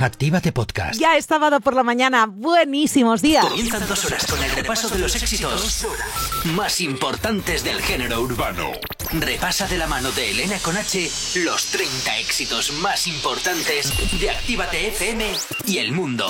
Actívate Podcast. Ya es sábado por la mañana. Buenísimos días. Comienzan 2 horas con el repaso de los éxitos más importantes del género urbano. Repasa de la mano de Elena con H los 30 éxitos más importantes de Actívate FM y el mundo.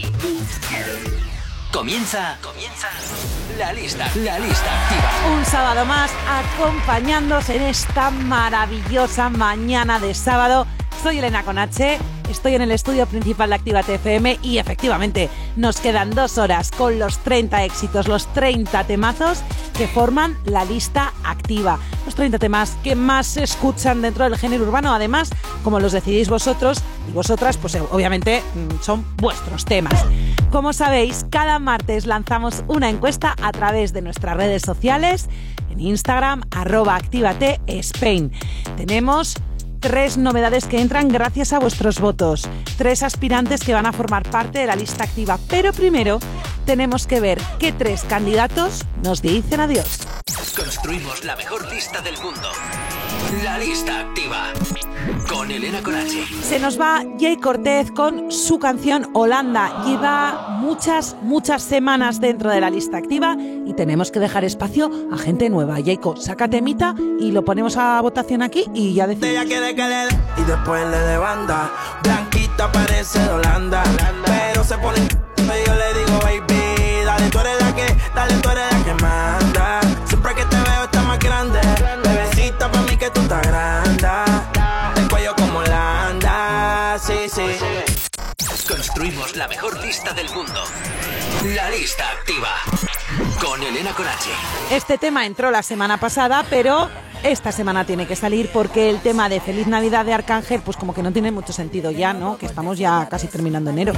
Comienza la lista activa. Un sábado más acompañándose en esta maravillosa mañana de sábado. Soy Elena con H, estoy en el estudio principal de Actívate FM y efectivamente nos quedan 2 horas con los 30 éxitos, los 30 temazos que forman la lista activa. Los 30 temas que más se escuchan dentro del género urbano, además, como los decidís vosotros y vosotras, pues obviamente son vuestros temas. Como sabéis, cada martes lanzamos una encuesta a través de nuestras redes sociales, en Instagram, @activatespain. Tenemos 3 novedades que entran gracias a vuestros votos, 3 aspirantes que van a formar parte de la lista activa. Pero primero tenemos que ver qué 3 candidatos nos dicen adiós. Construimos la mejor lista del mundo. La lista activa. Con Elena con H. Se nos va Jay Cortez con su canción Holanda. Lleva muchas semanas dentro de la lista activa y tenemos que dejar espacio a gente nueva. Jayco, saca temita y lo ponemos a votación aquí y ya decimos. Ella quiere que le dé y después le dé banda. Blanquita parece de Holanda, pero se pone y yo le digo baby, dale tú eres la que manda. Siempre que te veo está más grande. Bebecita pa' mí que tú estás grande. El cuello como Holanda, sí. Construimos la mejor lista del mundo. La lista activa. Con Elena con H. Este tema entró la semana pasada, pero esta semana tiene que salir porque el tema de Feliz Navidad de Arcángel, pues como que no tiene mucho sentido ya, ¿no? Que estamos ya casi terminando enero.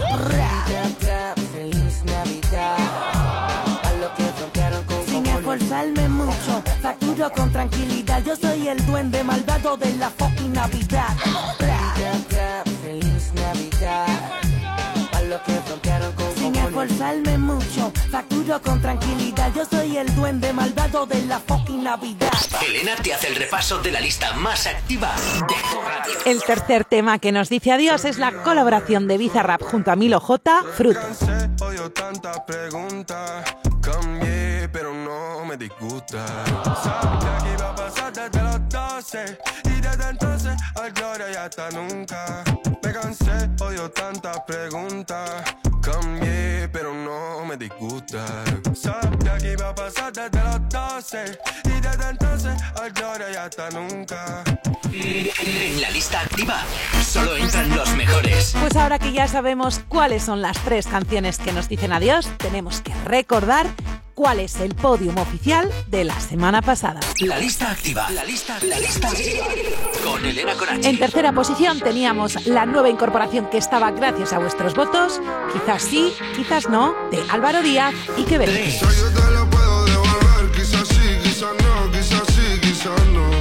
Feliz Navidad. A lo que frontearon con sin esforzarme mucho, facturo con tranquilidad. Yo soy el duende malvado de la fucking Navidad. Feliz Navidad. A lo que frontearon con sin esforzarme mucho, facturo con tranquilidad. Yo soy el duende malvado de la fucking Navidad. Elena te hace el repaso de la lista más activa de tu radio. El tercer tema que nos dice adiós es la colaboración de Bizarrap junto a Milo J, Frutos. Odio tantas preguntas, cambié pero no me disgusta. Sabía que iba a pasar desde los 12 y desde entonces al gloria y hasta nunca. Me cansé, odio tantas preguntas, cambié pero no me disgusta. Sabía que iba a pasar desde los 12 y desde entonces al gloria y hasta nunca. En la lista activa solo entran los mejores. Pues ahora que ya sabemos cuáles son las 3 canciones que nos dicen adiós, tenemos que recordar cuál es el podium oficial de la semana pasada. La lista activa. La lista activa. Con Elena con H. En tercera posición teníamos la nueva incorporación que estaba gracias a vuestros votos, quizás sí, quizás no, de Álvaro Díaz y que veréis. Yo te lo puedo devolver, quizás sí, quizás no, quizás sí, quizás no.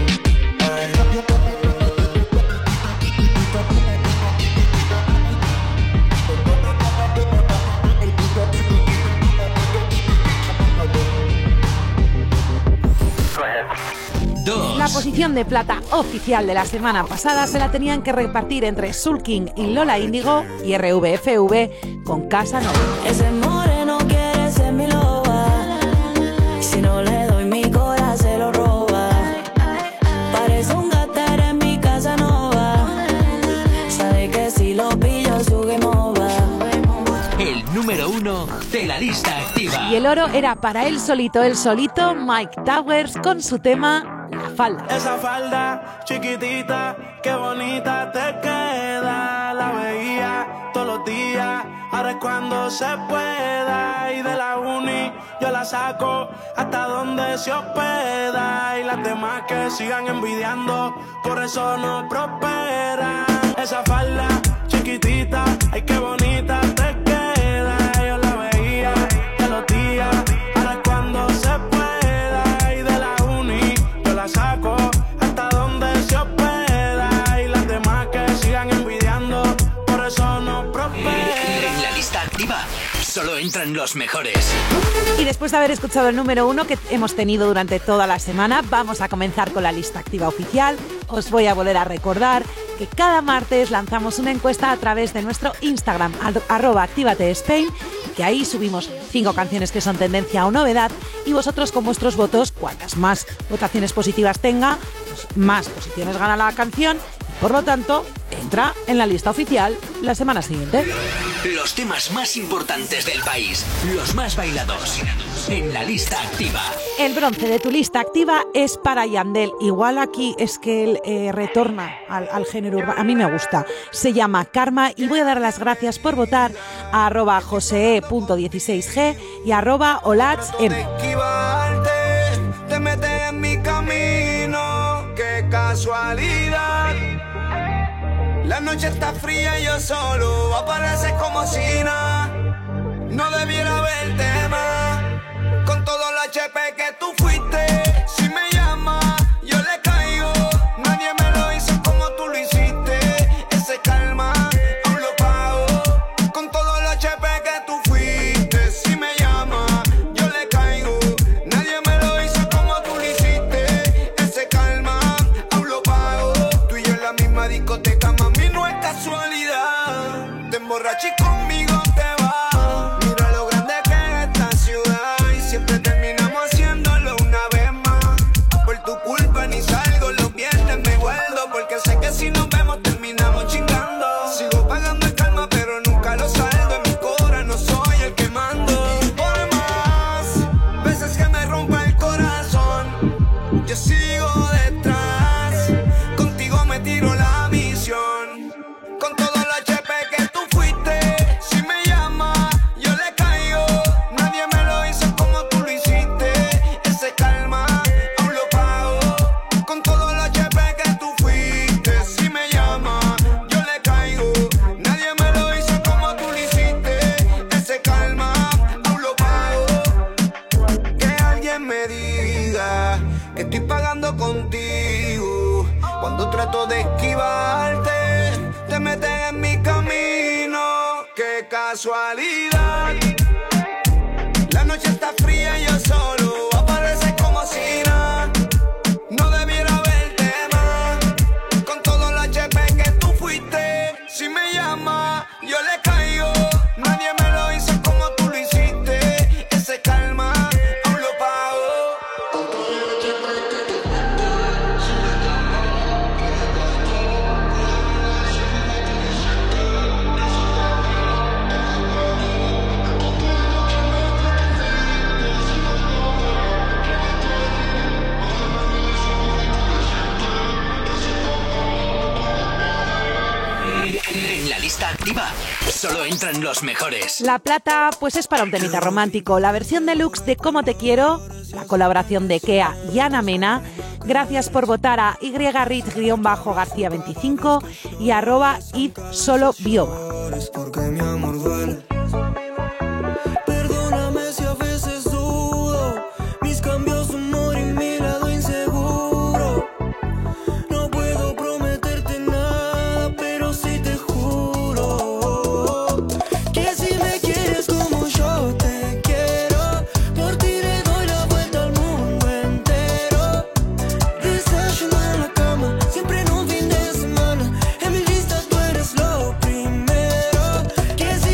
La posición de plata oficial de la semana pasada se la tenían que repartir entre Soul King y Lola Índigo y RVFV con Casa Nova. Ese moreno quiere ser mi loba. Si no le doy mi corazón se lo roba. Parece un gatar en mi casa nova. Sabe que si lo pillo su game over. El número 1 de la lista activa. Y el oro era para él solito, Mike Towers con su tema La Falda. Esa falda chiquitita, qué bonita te queda. La veía todos los días, ahora es cuando se pueda. Y de la uni yo la saco hasta donde se hospeda. Y las demás que sigan envidiando, por eso no prosperan. Esa falda chiquitita, ay qué bonita te queda. Yo la veía todos los días, ahora es cuando se pueda. Y de la uni yo la saco hasta donde se hospeda. Y las demás que sigan envidiando, por eso no prosperan. En la lista activa Solo entran los mejores. Y después de haber escuchado el número 1 que hemos tenido durante toda la semana, vamos a comenzar con la lista activa oficial. Os voy a volver a recordar que cada martes lanzamos una encuesta a través de nuestro Instagram, @activatespain, que ahí subimos 5 canciones que son tendencia o novedad, y vosotros con vuestros votos, cuantas más votaciones positivas tenga, pues más posiciones gana la canción y por lo tanto entra en la lista oficial la semana siguiente. Los temas más importantes del país, los más bailados, en la lista activa. El bronce de tu lista activa es para Yandel. Igual aquí es que él retorna al género urbano. A mí me gusta. Se llama Karma y voy a dar las gracias por votar a @josee.16g y @olachM. Te metes en mi camino, qué casualidad. La noche está fría y yo solo apareces como si nada. No debiera verte más. Con todo el HP que tú fuiste, si me llama, yo le caigo. Nadie me lo hizo como tú lo hiciste. Ese calma, aún lo pago. Con todo el HP que tú fuiste, si me llama, yo le caigo. Nadie me lo hizo como tú lo hiciste. Ese calma, aún lo pago. Tú y yo en la misma discoteca, mami, no es casualidad. Te emborraché y conmigo te vas. Mira lo grande que es esta ciudad y siempre terminamos haciéndolo una vez más. Por tu culpa ni salgo los viernes, me guardo porque sé que si nos vemos terminamos chingando. Sigo pagando el calma pero nunca lo salgo. En mi cora no soy el que mando. Y por más veces que me rompa el corazón, yo sigo detrás. Contigo me tiro la misión. Con todo el HP que tú fuiste, si me llama, yo le caigo. Nadie me lo hizo como tú lo hiciste. Ese calma, aún lo pago. Con todo el HP que tú fuiste, si me llama, yo le caigo. Nadie me lo hizo como tú lo hiciste. Ese calma, aún lo pago. Que alguien me diga que estoy pagando contigo. Cuando trato de esquivarte, te metes en mi camino, qué casualidad. La noche está fría y yo solo apareces como si nada. No debiera verte más. Con todo el HP que tú fuiste, si me llama, yo le caigo. Nadie me lo hizo como tú lo hiciste. Ese calma, aún lo pago. En la lista activa, solo entran los mejores. La plata, pues es para un temita romántico. La versión deluxe de Cómo te quiero, la colaboración de Kea y Ana Mena. Gracias por votar a YRit_García25 y @idsolobioba. Porque mi amor duele. Perdóname si a veces dudo. Mis cambios, humor y mi lado inseguro. No puedo prometerte nada, pero sí te juro que si me quieres como yo te quiero, por ti le doy la vuelta al mundo entero. Desayuno en la cama, siempre en un fin de semana. En mi lista tú eres lo primero. Que si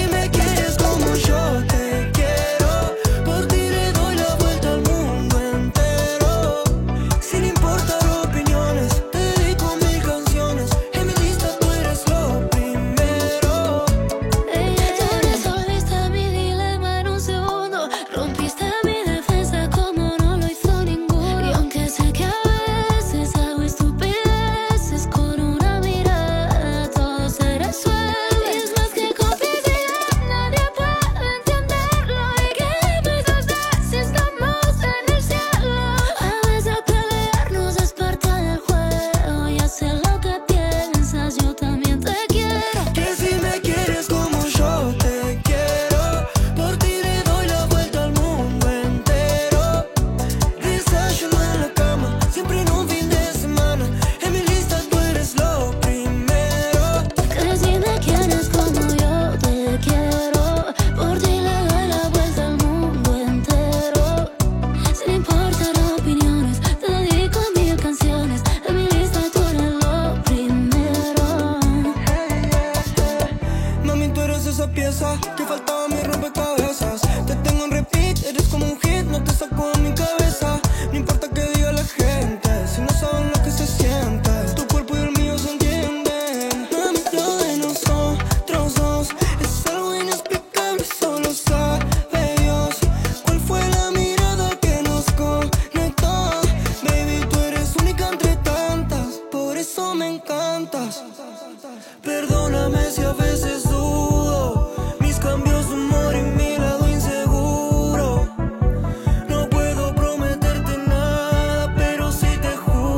pieza que faltaba en mi rompecabezas. Te tengo en repeat, eres como un hit, no te saco de mi cabeza. No importa que diga la gente, si no saben lo que se siente. Tu cuerpo y el mío se entienden. Mami, lo de nosotros dos es algo inexplicable, solo sabe Dios. ¿Cuál fue la mirada que nos conectó? Baby, tú eres única entre tantas, por eso me encantas. Perdóname si a veces dudo mis cambios de humor y mi lado inseguro. No puedo prometerte nada, pero sí te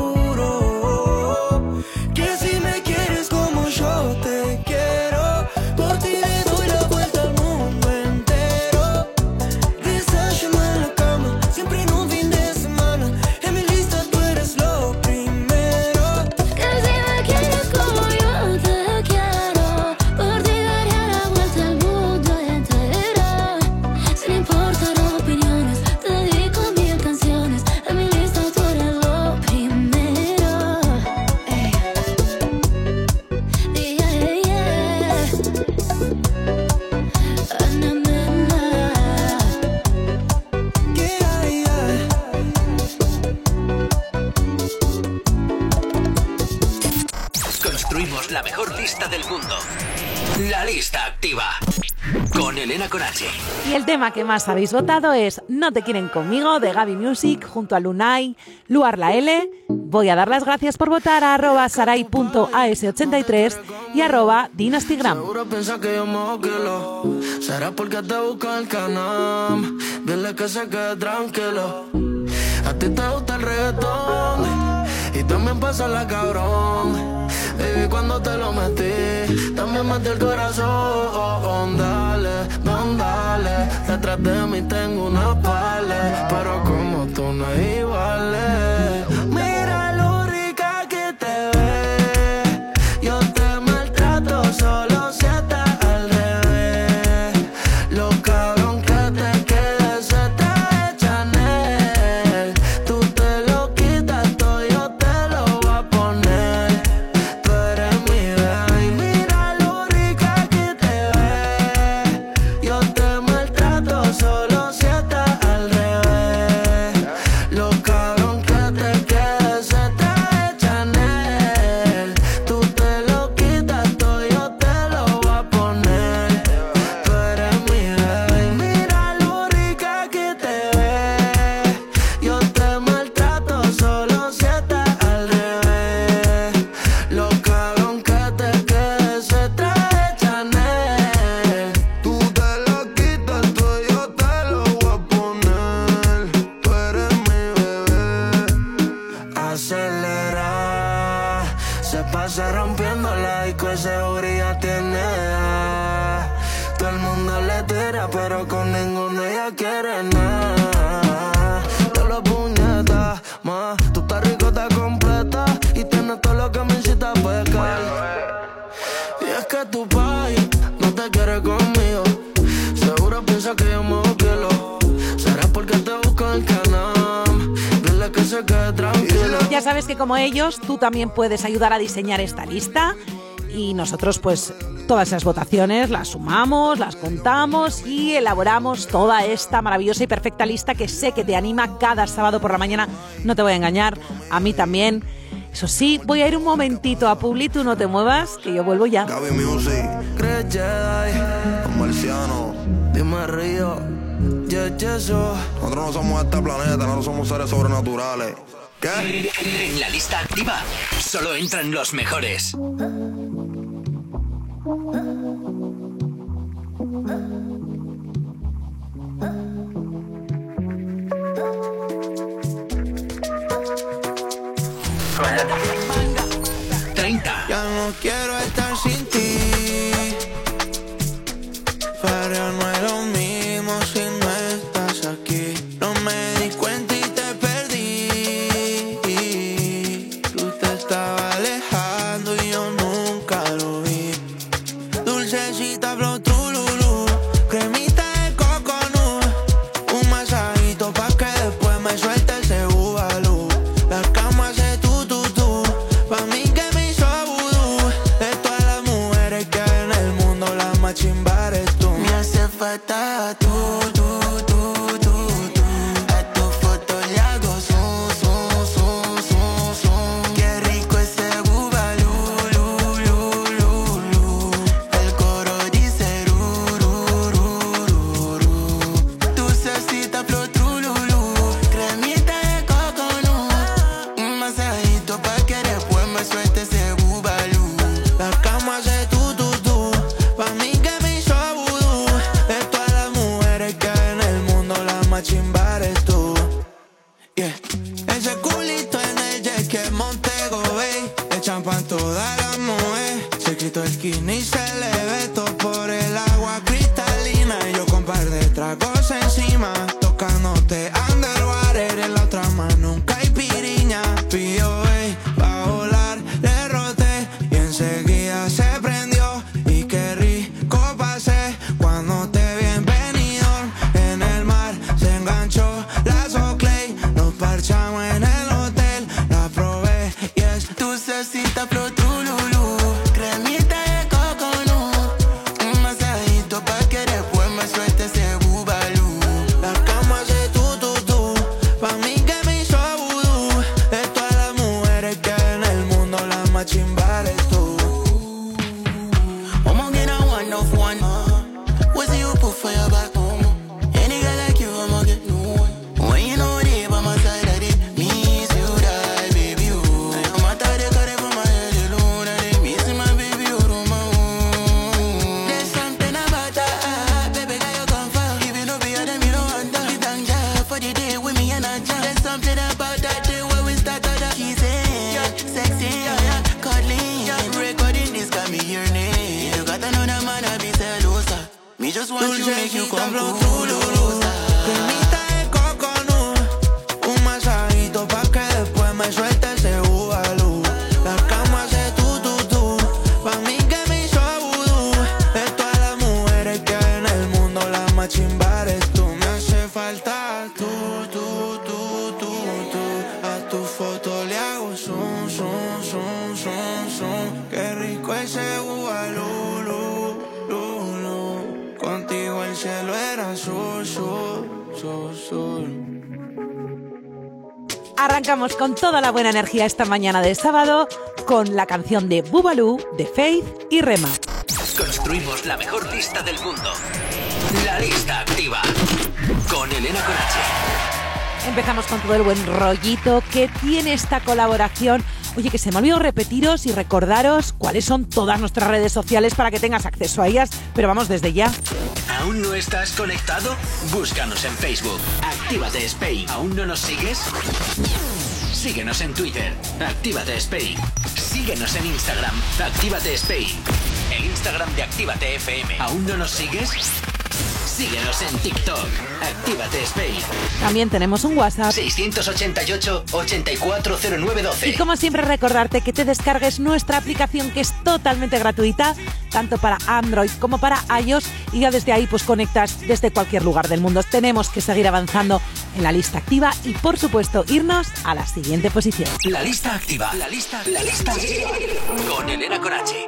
juro que si me quieres como yo te quiero, por ti le doy la vuelta al mundo entero. Desayuno en la cama, siempre en un fin de semana. En mi lista tú eres lo primero. Que si me quieres como yo te quiero, por ti daría la vuelta al mundo entero. Sin importar opiniones, te dedico 1000 canciones. En mi lista tú eres lo primero. Ey. Yeah, yeah. Na, na, na. Yeah, yeah. Construimos la mejor lista del mundo. La lista activa. Con Elena con H. Y el tema que más habéis votado es No te quieren conmigo, de Gaby Music, junto a Lunay, Luar la L. Voy a dar las gracias por votar a @sarai.as83 y @dynastygram. Seguro piensa que yo me kilo. Será porque te busca el canal. Dile que se quede tranquilo. A ti te gusta el reggaetón y también pasa la cabrón. Baby, cuando te lo metí, también metí el corazón. Dale, dale. Detrás de mí tengo una pala, pero como tú no es igual. Mira lo rica que te ves. Yo te maltrato solo si estás al revés. Lo cabrón que te quede se trae Chanel. Tú te lo quitas todo, yo te lo voy a poner. Tú eres mi bebé. Mira lo rica que te ves. Yo te maltrato solo si estás al revés. Lo cabrón que te quede se trae Chanel. Tú te lo quitas todo, yo te lo voy a poner. Tú eres mi bebé. Mira lo rica que te ves. Yo te maltrato solo si estás al revés. Lo cabrón que te quede se trae Chanel. Tú te lo quitas todo, yo te lo voy a poner. Tú eres mi bebé. Acelera, se pasa rompiendo la disco, ese seguridad tiene. Todo el mundo le tira, pero con ninguno ella quiere nada. Te lo puñetas, ma, tú estás rico, estás completa y tienes todo lo que me incita a pecar. Y es que tu país no te quiere conmigo. Seguro piensa que yo me kilo. Será porque te busco el canal. Dile que se quede tranquilo. Ya sabes que como ellos, tú también puedes ayudar a diseñar esta lista y nosotros pues todas esas votaciones las sumamos, las contamos y elaboramos toda esta maravillosa y perfecta lista que sé que te anima cada sábado por la mañana. No te voy a engañar, a mí también. Eso sí, voy a ir un momentito a Publi, tú no te muevas, que yo vuelvo ya. Gaby Music, Chris Jedi, los marcianos, dime Río, Yeso. Nosotros no somos de este planeta, nosotros somos seres sobrenaturales. ¿Qué? En la lista activa solo entran los mejores. Ya no quiero estar sin ti, pero no es lo mismo si no estás aquí. No me di cuenta y te perdí. Tú te estabas alejando y yo nunca lo vi. Dulcecita flow trululú, cremita de coconut, un masajito pa' que después me suelte ese bubalú. La cama hace tu, pa' mí que me hizo vudú. De todas las mujeres La cama hace tú. Pa' mí que me hizo vudú. De todas las mujeres que hay en el mundo, la más chimba eres tú. Yeah. Ese culito en el jet que es Montego Bay. Le champan todas las mujeres. Se quitó el skinny y se le ve todo por el agua cristalina. Y yo con par de tragos encima, tocándote underwater. En la otra mano un caipiriña. Pío, pa' volar, le roté y enseguida se prendió. Y qué rico pasé cuando te vi en Benidorm. En el mar se enganchó la Soclay. Nos parchamos en el hotel, la probé y es dulcecita flow trululú. Cremita de coconut, un masajito pa' que después me suelte ese bubalú. La cama hace tú. Pa' mí que me hizo vudú. De todas las mujeres que hay en el mundo, la más chimba eres tú. I'ma get a one of one. What's you put for your back? Any girl like you, I'ma get no one. When you know they by my side, I did miss you, die, baby, you. I'm out of the car for my head alone. I did miss my baby, you don't mind. There's something about that, baby, girl, you come far. Even though be them, you don't want that. You thank God for the day with me and I jam. There's something about that day when we start out the kissing, yeah, sexy, yeah, cuddling, yeah, recording this got me your name. You got another man, I be celosa. Me just want you, make you come trululosa. Cremita de coconut, un masajito pa' que después me suelte ese bubalú. La cama hace tú. Pa' mí que me hizo vudú. De todas las mujeres que hay en el mundo, la más chimba eres tú. Me hace falta tú. A tu foto le hago zoom. Qué rico ese bubalú. Contigo el cielo era azul. Arrancamos con toda la buena energía esta mañana de sábado con la canción de Bubalú, de Faith y Rema. Construimos la mejor lista del mundo. La lista activa. Con Elena Conache. Empezamos con todo el buen rollito que tiene esta colaboración. Oye, que se me olvidó repetiros y recordaros cuáles son todas nuestras redes sociales para que tengas acceso a ellas, pero vamos desde ya. ¿Aún no estás conectado? Búscanos en Facebook. Actívate Spain. ¿Aún no nos sigues? Síguenos en Twitter. Actívate Spain. Síguenos en Instagram. Actívate Spain. El Instagram de Actívate FM. ¿Aún no nos sigues? Síguenos en TikTok. Actívate Spain. También tenemos un WhatsApp. 688-840912. Y como siempre recordarte que te descargues nuestra aplicación, que es totalmente gratuita, tanto para Android como para iOS, y ya desde ahí pues conectas desde cualquier lugar del mundo. Tenemos que seguir avanzando en la lista activa y por supuesto irnos a la siguiente posición. La lista activa. La lista activa. Con Elena Conache.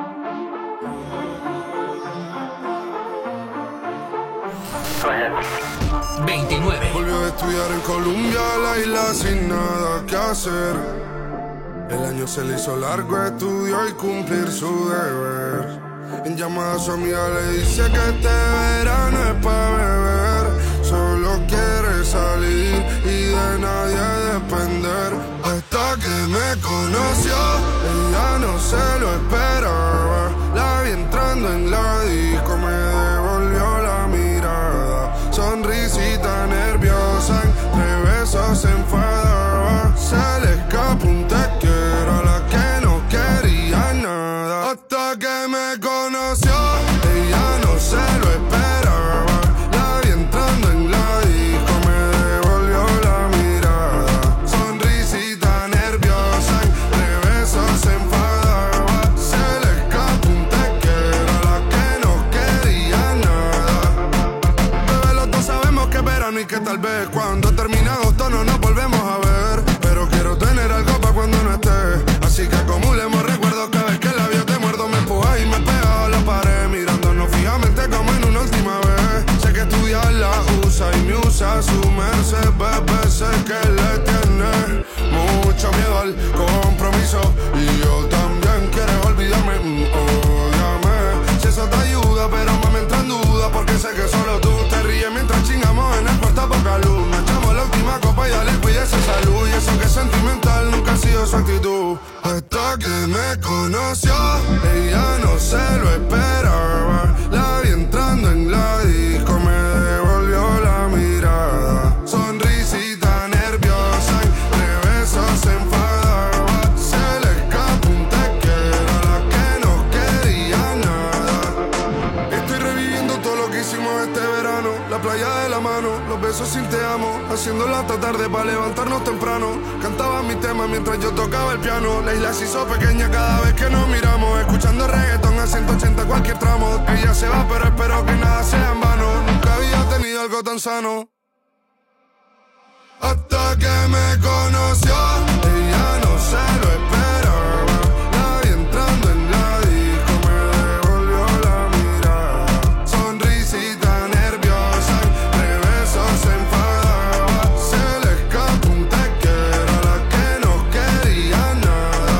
Go ahead. 29. Volvió a estudiar en Colombia, la isla sin nada que hacer. El año se le hizo largo, estudió y cumplir su deber. En llamada a su amiga le dice que este verano es pa' beber. Solo quiere salir y de nadie depender. Hasta que me conoció, ella no se lo esperaba. La vi entrando en la disco, me devolvió la mirada. Sonrisita nerviosa, entre besos se enfadaba. Se le escapó un te quiero a la que no quería nada. Hasta que me conoció, ella no se lo esperaba. La vi entrando en la disco, me devolvió la mirada. Sonrisita nerviosa, entre besos se enfadaba. Se le escapó un te quiero a la que no quería nada. Bebé, los dos sabemos que es verano y que tal vez cuando termine agosto no nos volvemos a ver. Pero quiero tener algo pa' cuando no esté. Así que acumulemos recuerdos, cada vez que el labio te muerdo me empuja y me pega a la pared, mirándonos fijamente como en una última vez. Sé que estudiar la usa y me usa su merced, bebé, sé que le tiene mucho miedo al compromiso. Y yo también, quieres olvidarme, ódiame. Si eso te ayuda, pero me entra en duda, porque sé que solo tú te ríes mientras chingamos en el cuarto poca luz. Nos echamos la última copa y ya le cuide esa salud. Y eso que es sentimental nunca ha sido su actitud. Hasta que me conoció, beso sin te amo, haciéndolo hasta tarde para levantarnos temprano. Cantaba mi tema mientras yo tocaba el piano. La isla se hizo pequeña cada vez que nos miramos, escuchando reggaetón a 180 cualquier tramo. Ella se va pero espero que nada sea en vano. Nunca había tenido algo tan sano. Hasta que me conoció, ella no se lo esperaba. La vi entrando en la disco, me devolvió la mirada. Sonrisita nerviosa, de besos se enfadaba. Se le escapó un te quiero a la que no quería nada.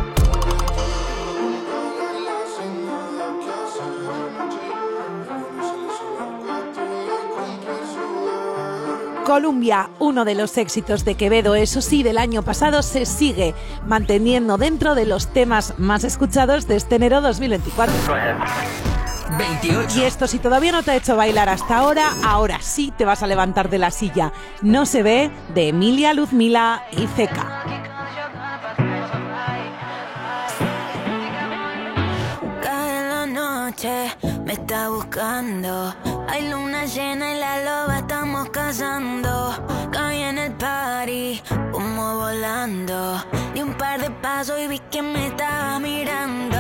Columbia, uno de los éxitos de Quevedo, eso sí, del año pasado, se sigue manteniendo dentro de los temas más escuchados de este enero 2024. 28. Y esto, si todavía no te ha hecho bailar hasta ahora sí te vas a levantar de la silla. No se ve, de Emilia, Luzmila y Zeka. Cae la noche, me está buscando. Hay luna llena y la loba estamos cazando. Caí en el party, humo volando. Di un par de pasos y vi que me estaba mirando.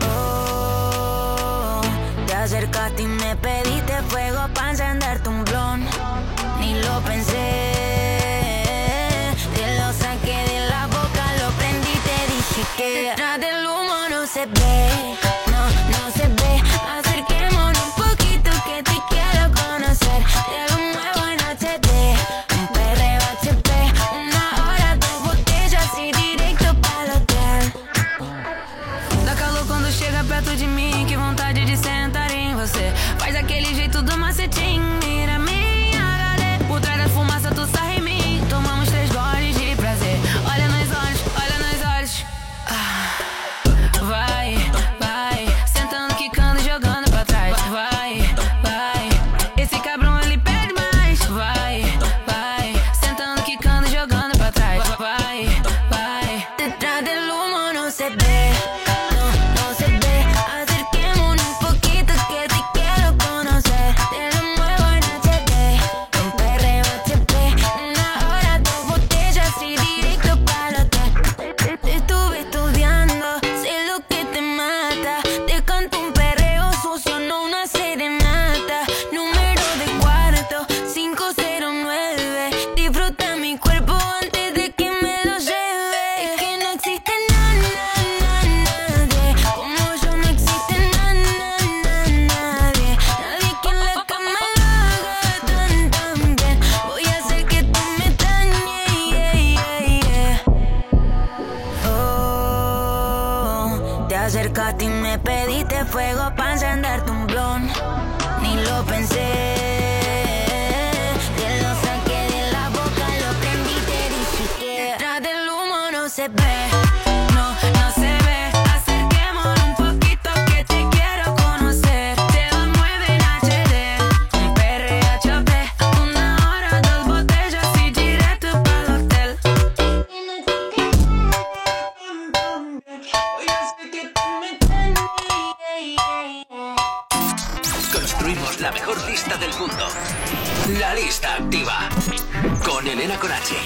Oh, te acercaste y me pediste fuego para encenderte un blon. Ni lo pensé, te lo saqué de la boca, lo prendí y te dije que detrás del humo no se ve, no se ve. Acerquémonos un poquito que te quiero conocer. Te lo muevo en HD, un perreo HP, 1 hora, 2 botellas y directo para el hotel. Dá calor quando chega perto de mim, que vontade de sentar em você. Faz aquele jeito do macetinho, mira minha HD. Por trás da fumaça tu sarra em mim, tomamos 3 goles de prazer. Olha nos olhos, olha nos olhos. Vai, vai, sentando, quicando, jogando pra trás. Vai, vai, esse cabrão ele pede mais. Vai, vai, sentando, quicando, jogando pra trás. Vai, vai, detrás del humo no se ve, no se ve. Acerquémonos un poquito que te quiero conocer. Te lo muevo en HD, un perreo HP, 1 hora, 2 botellas y directo para el hotel. Te estuve estudiando, sé lo que te mata. Te canto un perreo sucio, no una serenata. Número de cuarto, 509. Disfruta mi cuerpo antes de que me lo lleve. Es que no existe nadie como yo, no existe nadie. Nadie que en la cama lo haga tan bien. Voy a hacer que tú me dañes. Oh, te acercaste y me pediste fuego para encenderte un blon. Ni lo pensé, te lo saqué de la boca, lo prendí y te dije que detrás del humo no se ve, no se ve. Acerquémonos un poquito que te quiero conocer. Te lo mueve en HD, un PRHP, 1 hora, 2 botellas y directo para el hotel. Voy a hacer que tú me Construimos la mejor lista del mundo. La lista activa. Con Elena con H.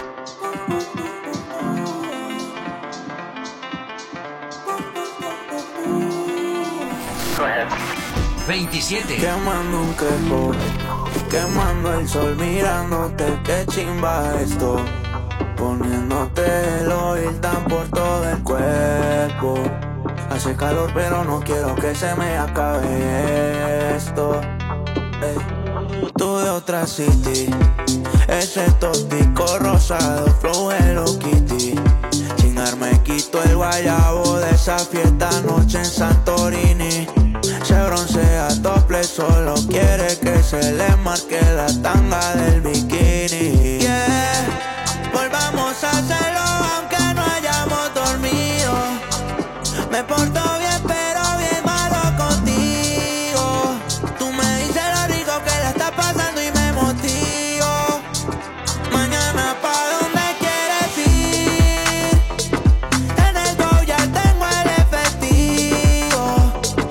27. Quemando un quejo, quemando el sol, mirándote, qué chimba esto. Poniéndote el oil tan por todo el cuerpo. Hace calor pero no quiero que se me acabe esto. Ey. Tú de otra city, ese tópico rosado, flow Hello Kitty. Chingar me quito el guayabo de esa fiesta anoche en Santorini. Se broncea tople, solo quiere que se le marque la tanga del bikini. Yeah, volvamos a hacerlo aunque no hayamos dormido. Me porto bien pero bien malo contigo. Tú me dices lo rico que le está pasando y me motivo. Mañana pa' donde quieres ir. En el go ya tengo el efectivo.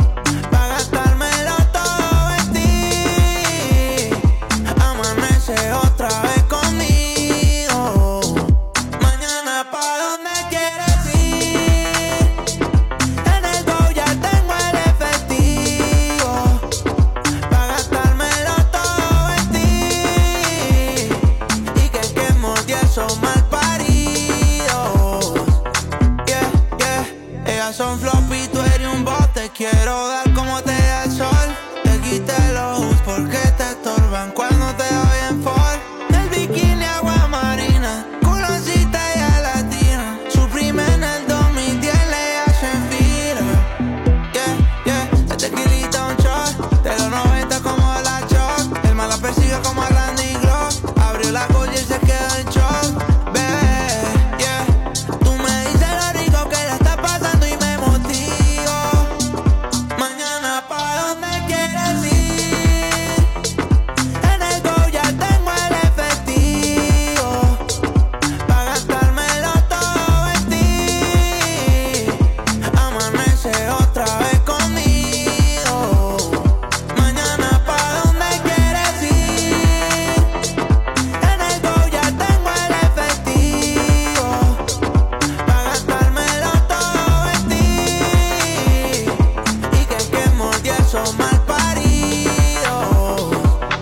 Pa' gastármelo todo en ti. Amanecer quiero dar como te da el sol. Te quité los hoods porque te estorban cuando te doy en fall. El bikini agua marina, culoncita y latina. Su prima en el 2010 le hacen fila. Yeah, yeah, el tequilita un shot. De los 90 como la Choc. El mal la persigue como a Randy Gloss. Abrió la joya y se quedó en shock. Bebé, yeah. Tú me dices lo rico que la está pasando y me motivo. Mañana pa' donde quieres ir. En el go ya tengo el efectivo. Pa' gastármelo todo en ti. Amanece otra vez conmigo. Mañana pa' donde quieres ir. En el go ya tengo el efectivo. Pa' gastármelo todo en ti. Y que el que mordió esos mal paridos.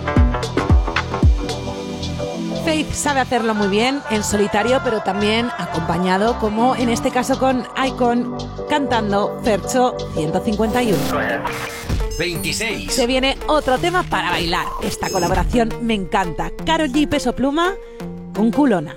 Faith sabe hacerlo muy bien en solitario, pero también acompañado, como en este caso con Icon, cantando Fercho 151. 26. Se viene otro tema para bailar. Esta colaboración me encanta. Karol G, Peso Pluma con Culona.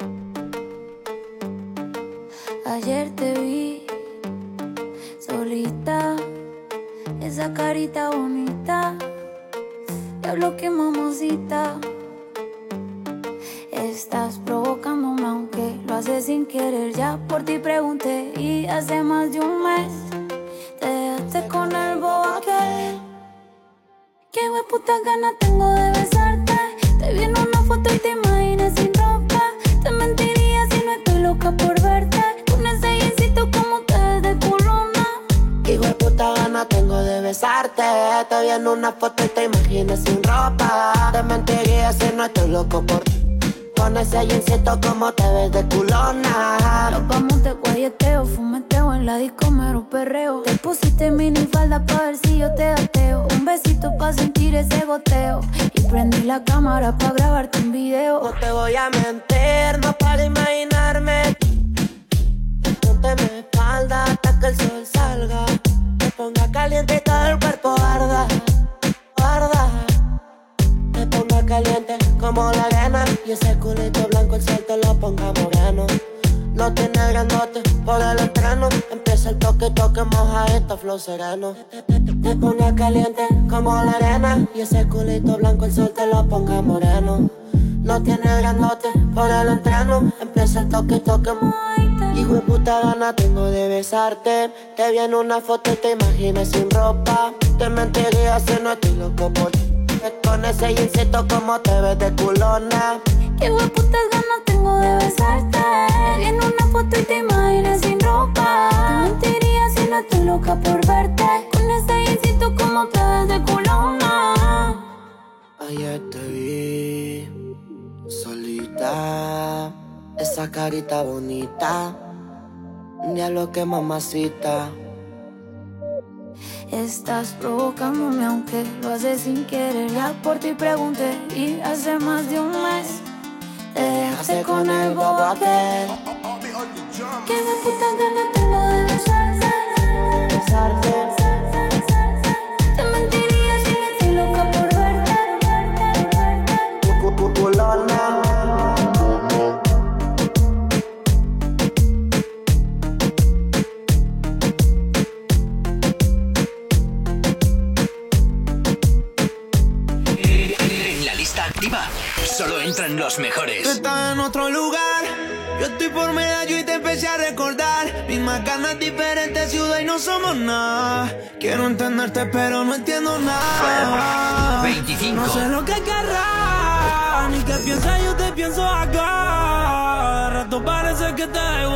Ayer te vi solita, esa carita bonita, diablo que mamacita. Estás provocándome aunque lo haces sin querer. Ya por ti pregunté y hace más de un mes te dejaste con el bobo aquel. Qué hueputa gana tengo de besarte. Te vi en una foto y te imaginas sin ropa. Te mentiría si no estoy loca por verte. Con ese jeansito como te ves de culona. Qué hueputa gana tengo de besarte. Te vi en una foto y te imaginas sin ropa. Te mentiría si no estoy loco por ti. Con ese jeansito como te ves de culona. Nos vamos de guayeteo, fumeteo en la disco mero perreo. Te pusiste mini falda pa' ver si yo te gateo. Un besito pa' sentir ese goteo. Y prendí la cámara pa' grabarte un video. No te voy a mentir, no para imaginarme. Ponte mi espalda hasta que el sol salga. Te ponga caliente y todo el cuerpo arda, arda. Te ponga caliente como la arena. Y ese culito blanco el sol te lo ponga moreno. No tiene grandote por el entreno. Empieza el toque, toque, moja esto, flow sereno. Te ponga caliente como la arena. Y ese culito blanco el sol te lo ponga moreno. No tiene grandote por el entreno. Empieza el toque, toque, hijo de puta gana tengo de besarte. Te vi en una foto y te imaginas sin ropa. Te mentiría si no estoy loco por ti. Con ese jeansito como te ves de culona. Qué hueputas ganas tengo de besarte. Vi en una foto y te imaginas sin ropa. Te mentiría si no estoy loca por verte. Con ese jeansito como te ves de culona. Ayer te vi solita, esa carita bonita, diablo que mamacita. Estás provocándome aunque lo haces sin querer. Ya por ti pregunté y hace más de un mes te dejaste con el bobo aquel. Qué de puta gana tengo de besarte. Besarte. Te mentiría si no estoy loca por verte. Culona. Activa. Solo entran los mejores. Tú estás en otro lugar. Yo estoy por Medallo y te empecé a recordar. Mismas ganas, diferentes ciudades y no somos nada. Quiero entenderte pero no entiendo nada. 25. No sé lo que querrás, ni qué piensas, yo te pienso acá. De rato parece que te da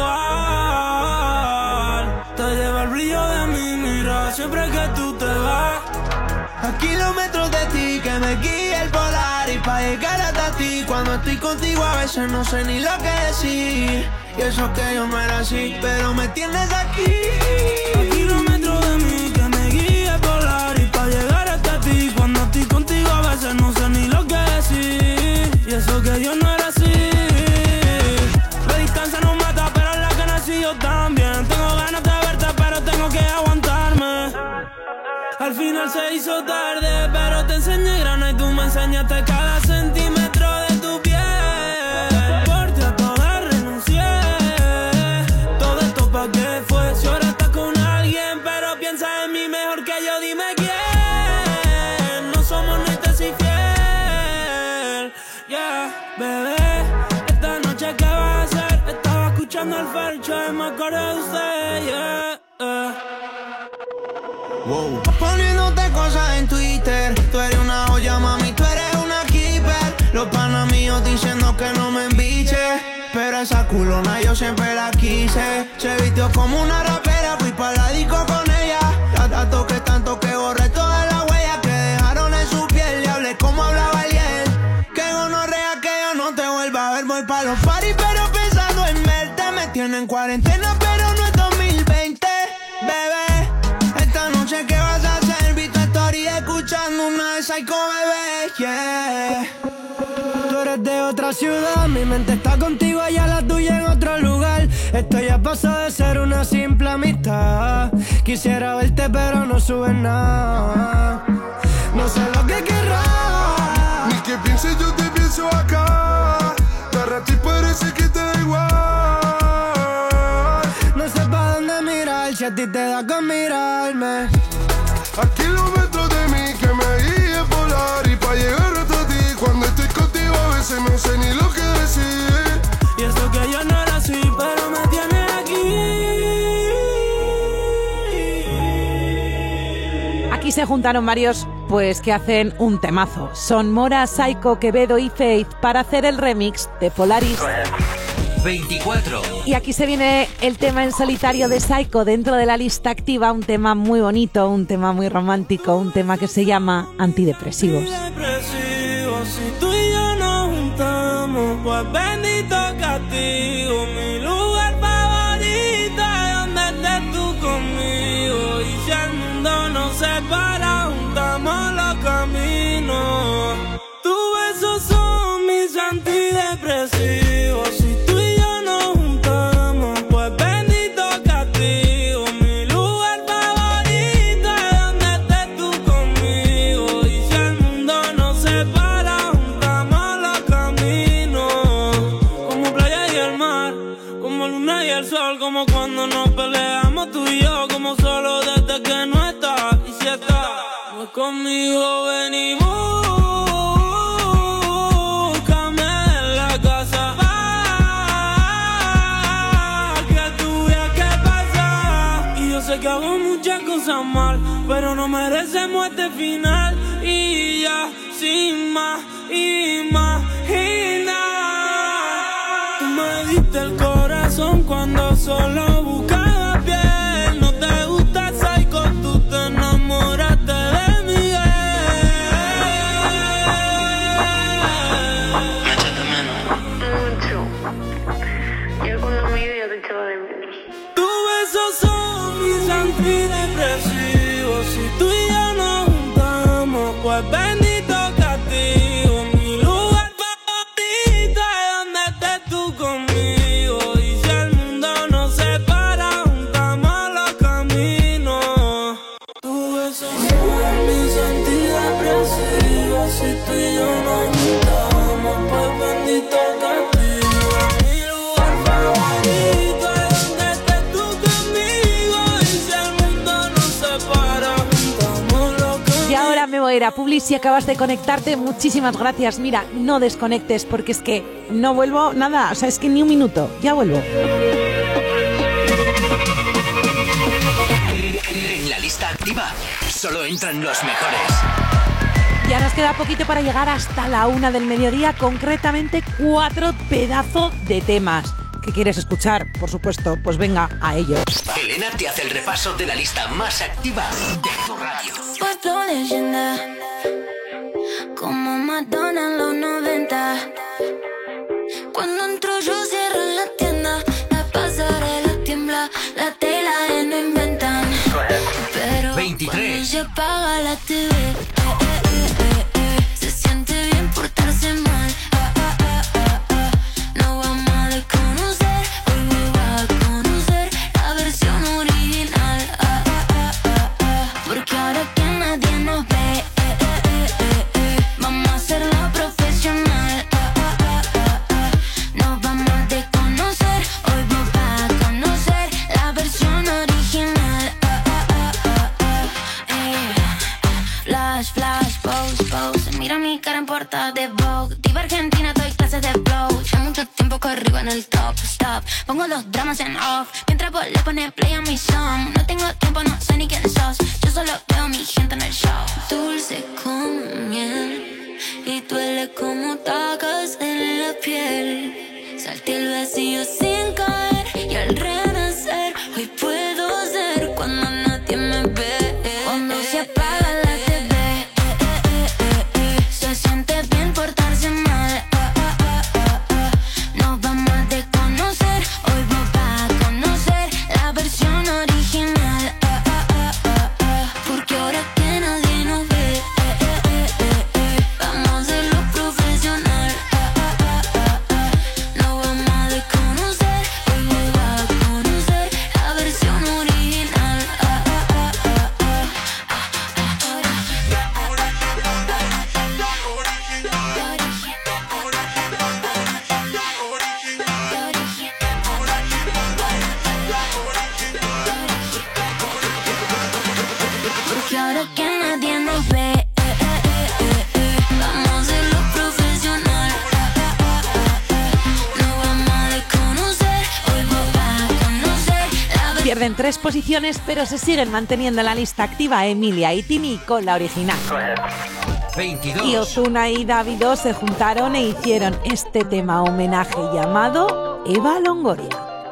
igual. Te lleva el brillo de mi mirada siempre que tú te vas. A kilómetros de ti que me guía el polar. Y pa' llegar hasta ti cuando estoy contigo a veces no sé ni lo que decir. Y eso que yo no era así, pero me tienes aquí. A kilómetros de mí que me guía el polar. Y pa' llegar hasta ti cuando estoy contigo a veces no sé ni lo que decir. Y eso que yo no era así. La distancia no mata pero en la que nací yo también. Tengo ganas de verte pero tengo que aguantarme. Al final se hizo tarde, pero te enseñé grana y tú me enseñaste cada centímetro de tu piel. Por ti a todas renuncié. Todo esto pa' qué fue. Si ahora estás con alguien, pero piensa en mí mejor que yo, dime quién. No somos ni te soy fiel. Yeah, bebé, esta noche qué vas a hacer. Estaba escuchando el Fercho y me acordé de usted. Yeah, Wow. Poniéndote cosas en Twitter. Tú eres una olla, mami, tú eres una keeper. Los panas míos diciendo que no me embiche, pero esa culona yo siempre la quise. Se vistió como una rapera, fui pa' la disco con ella. La toqué tanto que borré todas las huellas que dejaron en su piel. Y hablé como hablaba ayer. Que gonorrea que yo no te vuelva a ver. Voy pa' los parties pero pensando en verte. Me tienen en cuarentena pero no es 2020, bebé. Esta noche ¿qué vas a hacer? Vi tu story escuchando una de Psycho, bebé, yeah. Tú eres de otra ciudad, mi mente está contigo, allá la tuya en otro lugar. Esto ya pasó de ser una simple amistad. Quisiera verte pero no subes nada. No sé lo que querrás, ni que pienses, yo te pienso acá. Para ti parece que te da igual. No sé pa' dónde mirar, si a ti te da con mirarme. A kilómetros de mí que me guíe volar. Y pa' llegar hasta ti, cuando estoy contigo a veces no sé ni lo que decir. y eso que yo no era así, pero me tiene aquí. Aquí se juntaron varios, pues que hacen un temazo. Son Mora, Psycho, Quevedo y Faith para hacer el remix de Polaris. 24. Y aquí se viene el tema en solitario de Psycho dentro de la lista activa, un tema muy bonito, un tema muy romántico, un tema que se llama Antidepresivos. Antidepresivos, si tú y yo nos juntamos, pues bendito castigo, mi lugar favorito es donde estés tú conmigo. Y si el mundo nos separa, juntamos los caminos. Tus besos son mis antidepresivos. Si tú y yo nos juntamos, pues bendito castigo, mi lugar favorito es donde estés tú conmigo. Y si el mundo nos separa, juntamos los caminos. Como playa y el mar, como luna y el sol, como cuando nos peleamos tú y yo, como solo desde que no estás. Y si estás, pues conmigo ven y búscame en la casa, que tú veas qué pasa. Y yo sé que hago muchas cosas mal, pero no merecemos este final. Y ya, sin más imaginar, tú me diste el corazón cuando solo buscaba piel. No te gusta Psycho, tú te enamoraste de Miguel. Me echaste menos. Mucho. Yo cuando me iba yo te echaba de menos. Tus besos son mis antidepresivos. Si tú y yo nos juntamos, pues bendito castigo, mi lugar favorito es donde estés tú conmigo. Y si el mundo nos separa, juntamos los caminos. Tus besos son mis antidepresivos. Si tú y yo nos juntamos, pues bendito castigo, mi lugar favorito es donde estés tú conmigo. Y si el mundo nos separa, juntamos los caminos. Y ahora me voy a ir a Publi. Si acabas de conectarte, muchísimas gracias. Mira, no desconectes porque es que no vuelvo nada, o sea, es que ni un minuto, ya vuelvo. En la lista activa solo entran los mejores. Ya nos queda poquito para llegar hasta la 1 del mediodía, concretamente 4 pedazos de temas. ¿Qué quieres escuchar? Por supuesto, pues venga, a ellos. Elena te hace el repaso de la lista más activa de tu radio. Puesto leyenda, como Madonna en los 90. Cuando entro yo cierro la tienda, la pasarela tiembla, la tela de no inventan. Pero 23. cuando se apaga la TV, se siente bien portarse mal. No vamos a desconocer, hoy voy a conocer la versión original. Porque ahora quien flash, flash, pose, pose. Mira mi cara en portada de Vogue. Diva argentina, doy clases de flow. Ya mucho tiempo que arriba en el top, stop. Pongo los dramas en off, mientras vos le pones play a mi song. No tengo tiempo, no sé ni quién sos. Yo solo veo a mi gente en el show. Dulce como miel y duele como tacas en la piel. Salté el vacío sin caer y al renacer hoy puedo ser cuando nadie me ve. Cuando se apaga la TV, se siente bien portarse mal. Nos vamos a desconocer, hoy vos vas a conocer la versión original. Porque ahora que nadie nos ve, vamos a hacerlo profesional. Nos vamos a desconocer, hoy vos vas a conocer la versión original. Porque ahora que nadie nos ve, vamos a hacerlo profesional. Nos vamos a desconocer, hoy vos vas a conocer la versión. Pierden 3 posiciones, pero se siguen manteniendo en la lista activa Emilia y Tini con la original. 22. Y Ozuna y Davido se juntaron e hicieron este tema homenaje llamado Eva Longoria.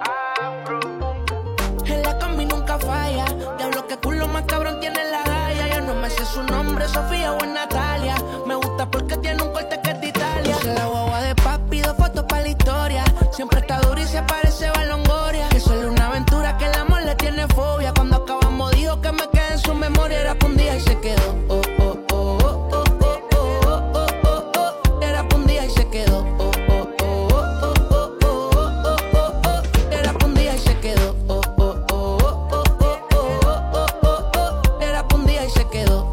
En la combi nunca falla. Diablo, que culo más cabrón tiene la galla. Yo no me sé su nombre, Sofía o es Natalia. Me gusta porque tiene un corte que es de Italia. Puse la guagua de papi, 2 fotos para la historia. Siempre está dura y se parece a Longoria. Que solo una aventura, que el amor le tiene fobia. Cuando acabamos dijo que me quedé en su memoria. Era pa' un día y se quedó. Era pa' un día y se quedó. Era pa' un día y se quedó. Era pa' un día y se quedó.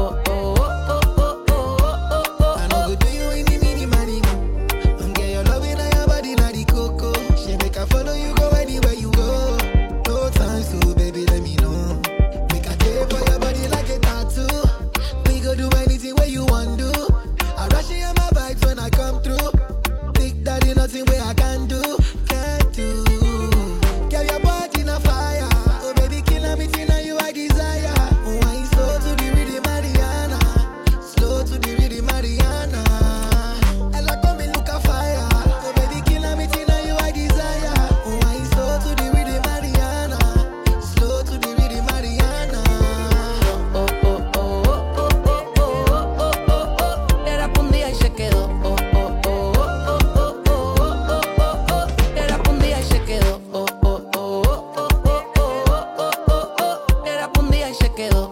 I know good do you any mini money no. And get your loving and your body na the coco. She make I follow you go anywhere you go. No time so baby let me know. Make I care for your body like a tattoo. We go do anything where you want do. I rush in my vibes when I come through. Big daddy nothing where I can do. Can't do. Girl your body na fire. Oh baby kill me till you I desire. Oh I slow to the rhythm Mariana. Slow to the rhythm Mariana. Ella come and look a fire. Oh baby kill me till you I desire. Oh I slow to the rhythm Mariana. Slow to the rhythm Mariana. Era pa' un día y se quedó. Era pa' un día y se quedó. Era pa' un día y se quedó.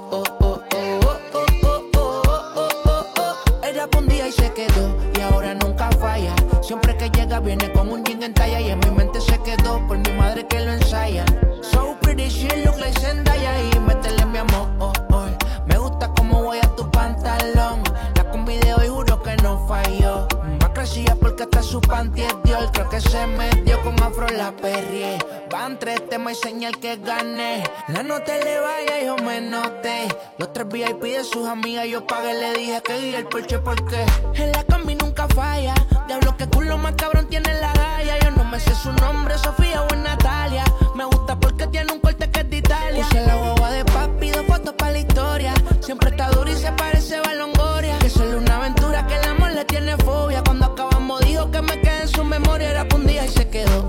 Era pa' un día y se quedó. Y ahora nunca falla. Siempre que llega viene con un jean en talla. Y en mi mente se quedó por mi madre que lo ensaya. So pretty, she look like Zendaya. Y métele mi amor. Me gusta cómo voy a tu pantalón. La combi de hoy juro que no falló. Va crecida porque hasta su panty es Dior. Creo que se metió con Afro la perrié. Van 3 temas y señal que gané. La nota le vaya y yo me noté. Los 3 VIP de sus amigas yo pagué. Le dije que guía el Porsche porque en la combi nunca falla. Diablo, que culo más cabrón tiene la galla. Yo no me sé su nombre, Sofía o es Natalia. Me gusta porque tiene un corte que es de Italia. Puse la guagua de papi, 2 fotos para la historia. Siempre está dura y se parece a Longoria. Que solo una aventura, que el amor le tiene fobia. Cuando acabamos dijo que me quedé en su memoria. Era pa' un día y se quedó.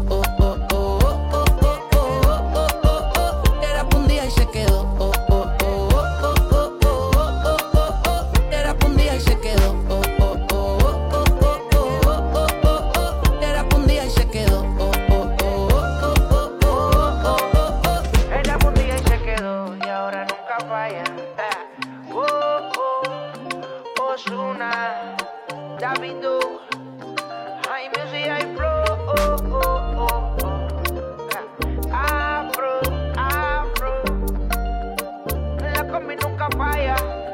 Era pa' un día y se quedó. Era pa' un día y se quedó. Era pa' un día y se quedó. Era pa' un día y se quedó. Y ahora nunca falla. Ozuna, Davido, High Music, High Flow. Afro, la combi nunca falla.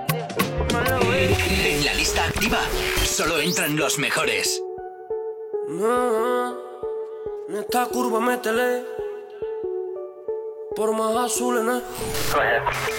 En la lista activa solo entran los mejores. No, en esta curva métele. Por más azul en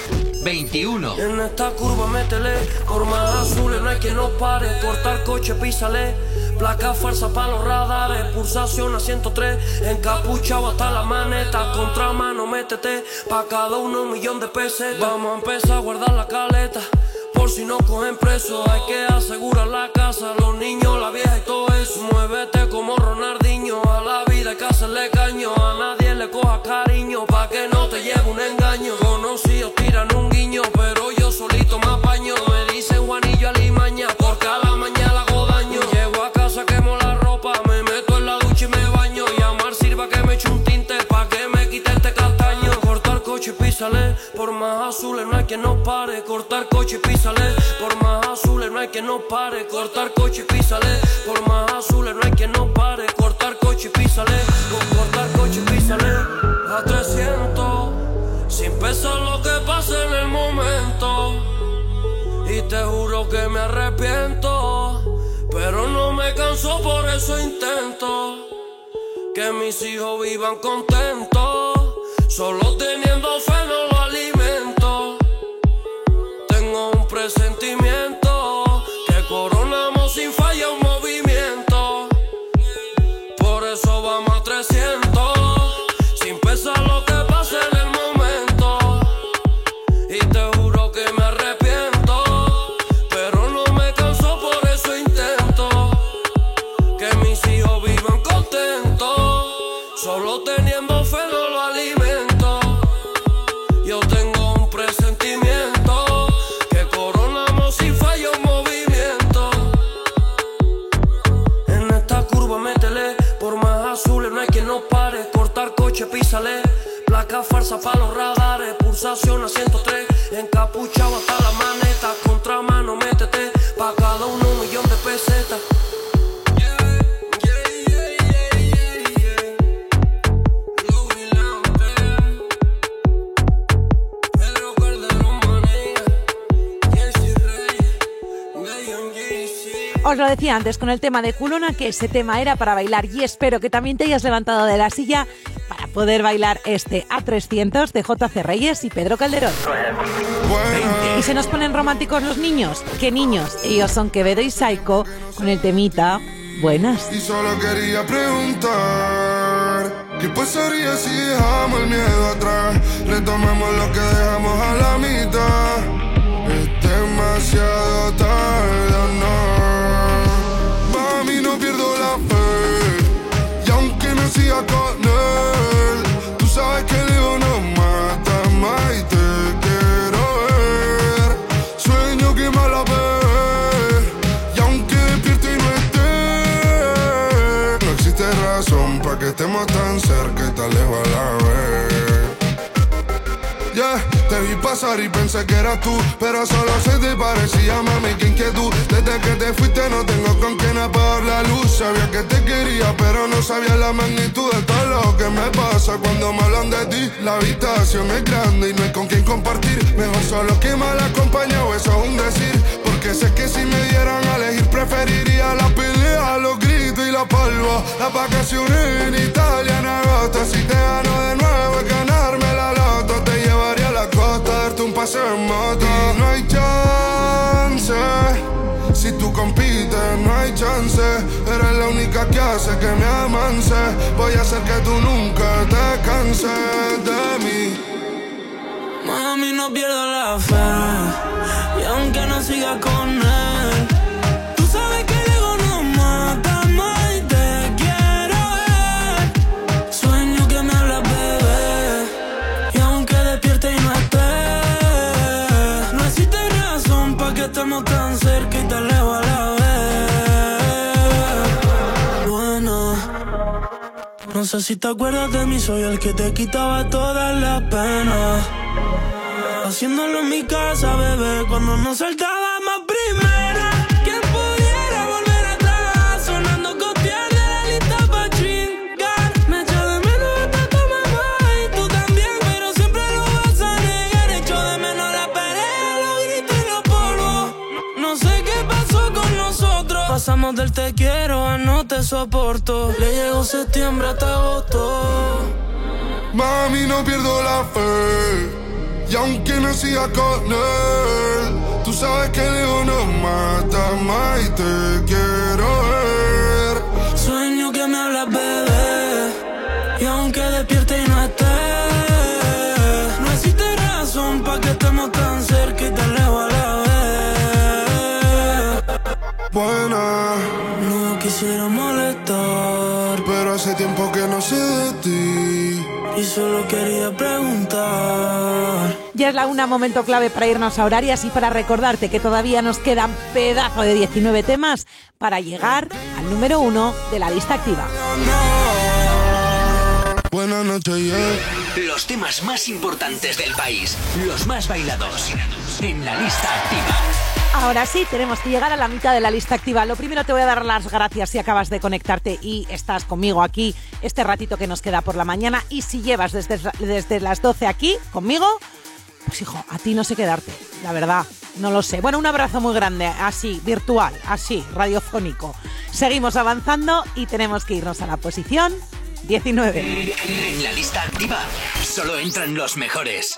21. En esta curva métele, por más azules no hay quien nos pare. Cortar coche, písale, placa falsa pa' los radares. Pulsación a 103, encapuchado hasta la maneta. Contramano, métete, pa' cada uno 1.000.000 de pesetas. Vamos a empezar a guardar la caleta, por si no cogen preso. Hay que asegurar la casa, los niños, la vieja y todo eso. Muévete como Ronaldinho, a la vida hay que hacerle caño. A nadie le coja cariño, pa' que no te lleve un engaño. Conocidos tiran un guiño, pero yo solito me apaño. Me dicen Juanillo Alimaña, porque a la mañana hago daño. Llego a casa, quemo la ropa, me meto en la ducha y me baño. Y a Mar sirva que me eche un tinte, pa' que me quite este castaño. Cortar coche y písale, por más azules no hay quien nos pare. Cortar coche y písale, por más azules no hay quien nos pare. Cortar coche y písale, por más azules no hay quien nos pare. Cortar coche y písale, cortar coche y písale. A 300, sin pensar lo que pasa en el momento. Y te juro que me arrepiento, pero no me canso, por eso intento que mis hijos vivan contentos. Solo teniendo fe no lo alimento. Tengo un presentimiento que coronamos sin falla un movimiento. Por eso vamos a 300, sin pensar lo que pase en el momento. Y te juro que me arrepiento, pero no me canso, por eso intento que mis hijos vivan contentos. Solo teniendo fe no lo alimento. Yo tengo un presentimiento que coronamos sin falla un movimiento. En esta curva métele, por más azules no hay quien nos pare. Cortar coche, písale, placa falsa pa' los radares. Pulsación a 103, encapuchado hasta la maneta. Contramano, métete, pa' cada uno 1.000.000 de pesetas. Os lo decía antes con el tema de Culona, que ese tema era para bailar, y espero que también te hayas levantado de la silla para poder bailar este A300 de JC Reyes y Pedro Calderón. Y se nos ponen románticos los niños. ¿Qué niños? Ellos son Quevedo y Saiko con el temita Buenas. Y solo quería preguntar, ¿qué pasaría si dejamos el miedo atrás? Retomamos lo que dejamos a la mitad. Es demasiado tarde, no. Mami, no pierdo la fe, y aunque no siga con él, tú sabes que el ego no mata más y te quiero ver. Sueño que me la ve, y aunque despierto y no esté, no existe razón para que estemos tan cerca y tan lejos a la vez. Yeah, te vi pasar y pensé que eras tú, pero solo se te parecía, mami, qué inquietud. Desde que te fuiste no tengo con quién apagar la luz. Sabía que te quería, pero no sabía la magnitud de todo lo que me pasa cuando me hablan de ti. La habitación es grande y no hay con quién compartir. Mejor solo que mal acompañado, eso es un decir. Porque sé que si me dieran a elegir preferiría la pelea, los gritos y la polvo. Las vacaciones en Italia en agosto. Si te gano de nuevo es ganarme la loto. Te llevaría a la costa, darte un paseo en moto. Y no hay chance, si tú compites no hay chance. Eres la única que hace que me amance. Voy a hacer que tú nunca te canses de mí. Mami, no pierdo la fe, y aunque no siga con él, tú sabes que el ego no mata más y te quiero ver. Sueño que me hablas, bebé, y aunque despierte y no esté, no existe razón pa' que estemos tan cerca y tan lejos a la vez. Bueno, no sé si te acuerdas de mí, soy el que te quitaba todas las penas. Haciéndolo en mi casa, bebé, cuando nos saltábamos primera. ¿Quién pudiera volver atrás? Sonando costear de la lista pa' chingar. Me echo de menos hasta tu mamá y tú también, pero siempre lo vas a negar. Echo de menos la pelea, los gritos y los polvos. No sé qué pasó con nosotros. Pasamos del te quiero a no te soporto. Le llegó septiembre hasta agosto. Mami, no pierdo la fe, Y aunque no siga con él, tú sabes que el ego no mata más y te quiero ver. Sueño que me hablas, bebé, y aunque despierte y no esté, no existe razón pa' que estemos tan cerca y tan lejos a la vez. Buena, no quisiera molestar, pero hace tiempo que no sé de ti y solo quería preguntar. Ya es la una, momento clave para irnos a horarias y para recordarte que todavía nos quedan pedazo de 19 temas para llegar al número 1 de la lista activa. Buenas noches, yeah. Los temas más importantes del país, los más bailados, en la lista activa. Ahora sí, tenemos que llegar a la mitad de la lista activa. Lo primero, te voy a dar las gracias si acabas de conectarte y estás conmigo aquí este ratito que nos queda por la mañana. Y si llevas desde las 12 aquí conmigo, pues hijo, a ti no sé quedarte, la verdad, no lo sé. Bueno, un abrazo muy grande, así, virtual, así, radiofónico. Seguimos avanzando y tenemos que irnos a la posición 19. En la lista activa solo entran los mejores.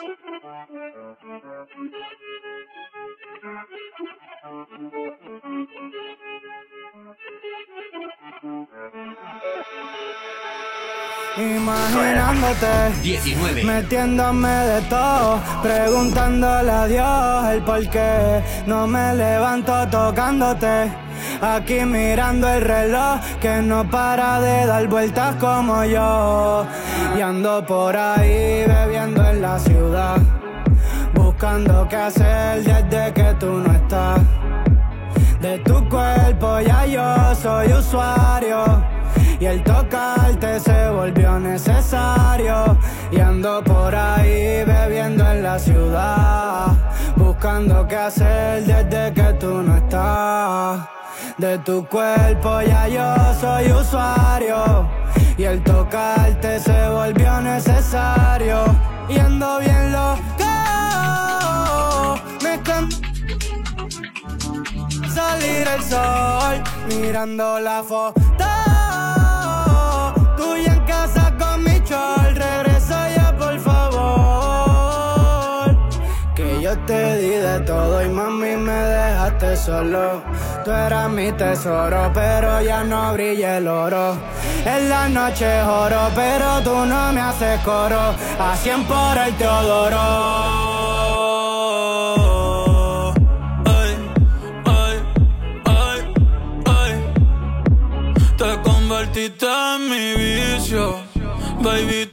Imaginándote 19. Metiéndome de todo, preguntándole a Dios el por qué no me levanto tocándote. Aquí mirando el reloj que no para de dar vueltas como yo. Y ando por ahí bebiendo en la ciudad, buscando qué hacer desde que tú no estás. De tu cuerpo ya yo soy usuario, y el tocarte se volvió necesario. Y ando por ahí bebiendo en la ciudad, buscando qué hacer desde que tú no estás. De tu cuerpo ya yo soy usuario, y el tocarte se volvió necesario. Y ando bien loco, me encanta salir el sol, mirando la foto tuya en casa con mi chol. Regresa ya por favor, que yo te di de todo y mami me dejaste solo. Tú eras mi tesoro, pero ya no brilla el oro. En la noche oro, pero tú no me haces coro. A 100 por el Teodoro. Te convertiste en mi vicio, baby.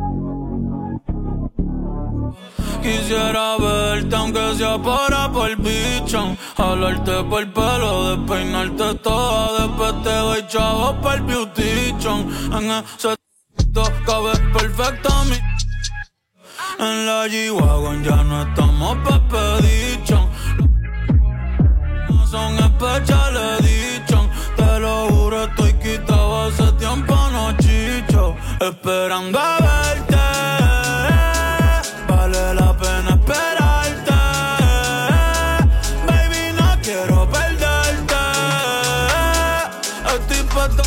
Quisiera verte aunque sea por bicho, jalarte por el pelo, despeinarte toda. Después te doy chavos por el beautition. En ese cabe perfecto a mí. En la G-Wagon ya no estamos pepedichon. No son especiales dichon. Te lo juro, estoy quitado hace tiempo, no chicho. Esperando a verte, vale la pena esperarte. Baby, no quiero perderte. Estoy puesto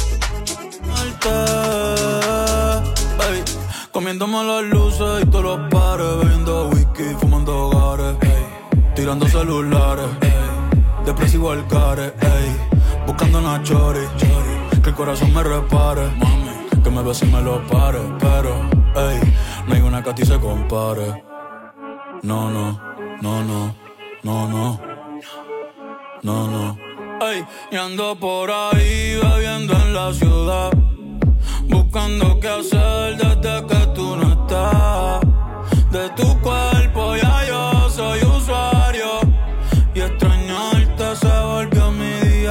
baby, comiéndome las luces y todos los pares, bebiendo whisky, fumando hogares, tirando celulares, depresivo al care, buscando una chori, que el corazón me repare, mami, que me bese y me lo pare, pero, no hay una que a ti se compare. No, no, no, no, no, no, no, no. Y ando por ahí bebiendo en la ciudad, buscando qué hacer desde que tú no estás. De tu cuerpo ya yo soy usuario, y extrañarte se volvió mi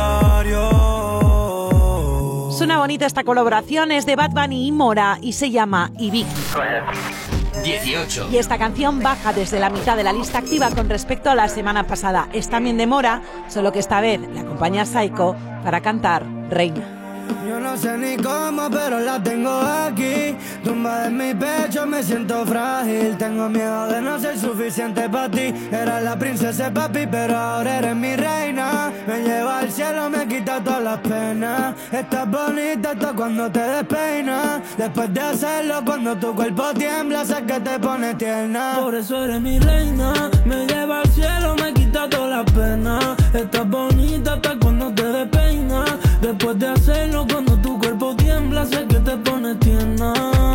diario. Suena bonita esta colaboración, es de Bad Bunny y Mora y se llama Ibiza. 18. Y esta canción baja desde la mitad de la lista activa con respecto a la semana pasada. Es también de Mora, solo que esta vez le acompaña Saiko para cantar Reina. Yo no sé ni cómo, pero la tengo aquí. Tumbada en mi pecho, me siento frágil. Tengo miedo de no ser suficiente para ti. Eras la princesa, papi, pero ahora eres mi reina. Me lleva al cielo, me quita todas las penas. Estás bonita hasta cuando te despeinas. Después de hacerlo, cuando tu cuerpo tiembla, sé que te pone tierna. Por eso eres mi reina. Me lleva al cielo, me quita todas las penas. Estás bonita hasta cuando te despeinas. Después de hacerlo, cuando tu cuerpo tiembla, sé que te pone tierna.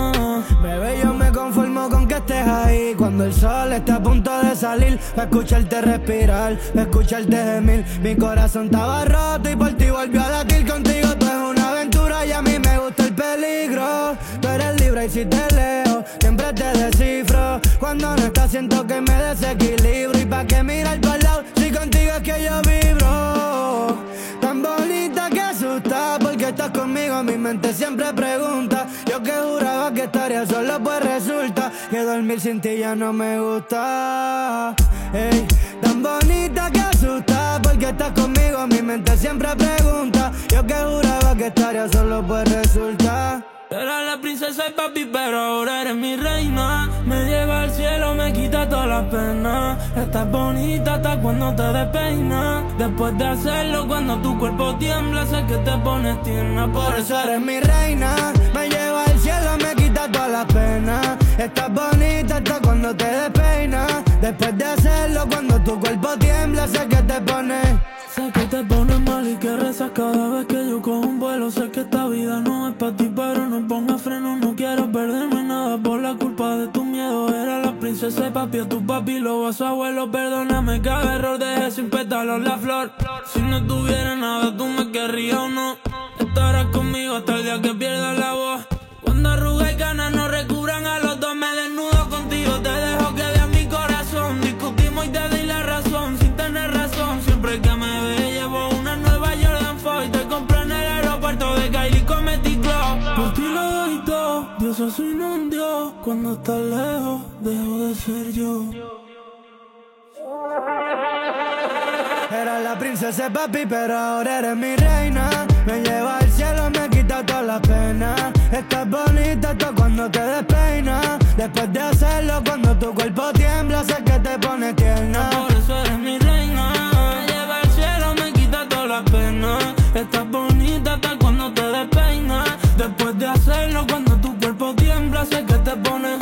Bebé, yo me conformo con que estés ahí. Cuando el sol está a punto de salir, pa' escucharte respirar, pa' escucharte gemir. Mi corazón estaba roto y por ti volvió a latir. Contigo tú es una aventura y a mí me gusta el peligro. Tú eres libre y si te leo, siempre te descifro. Cuando no estás siento que me desequilibro. ¿Y pa' qué mirar para el lado si contigo es que yo vibro? Tan bonita que asusta, porque estás conmigo, mi mente siempre pregunta. Yo que juraba que estaría solo, pues resulta que dormir sin ti ya no me gusta. Ey, tan bonita que asusta, porque estás conmigo, mi mente siempre pregunta. Yo que juraba que estaría solo, pues resulta. Era la princesa y papi, pero ahora eres mi reina. Me lleva al cielo, me quita todas las penas. Estás bonita hasta cuando te despeinas. Después de hacerlo, cuando tu cuerpo tiembla, sé que te pones tierna. Por eso eres mi reina. Me lleva al cielo, me quita todas las penas. Estás bonita hasta cuando te despeinas. Después de hacerlo, cuando tu cuerpo tiembla, sé que te pones. Sé que te pones mal y que rezas cada vez que yo cojo un vuelo. Sé que esta vida no es para ti, pero no pongas freno. No quiero perderme nada por la culpa de tu miedo. Era la princesa y papi, a tu papi lo vas a abuelo. Perdóname cada error, dejé sin pétalos la flor. Si no tuviera nada, tú me querrías o no. Estarás conmigo hasta el día que pierdas la voz. Cuando arrugas y ganas no recubran a los dos, me desnudo contigo, te dejo que veas mi corazón. Discutimos y te di la razón, sin tener razón. Siempre que me ve llevo una nueva Jordan 4 y te compré en el aeropuerto de Kylie con Metty Club. Por ti lo doy todo, Dios soy un Dios. Cuando estás lejos, dejo de ser yo. Era la princesa papi, pero ahora eres mi reina. Me lleva al cielo, me quita todas las penas. Estás bonita hasta cuando te despeinas. Después de hacerlo, cuando tu cuerpo tiembla, sé que te pone tierna. Por eso eres mi reina. Me lleva al cielo, me quita todas las penas. Estás bonita hasta cuando te despeinas. Después de hacerlo, cuando tu cuerpo tiembla, sé que te pone.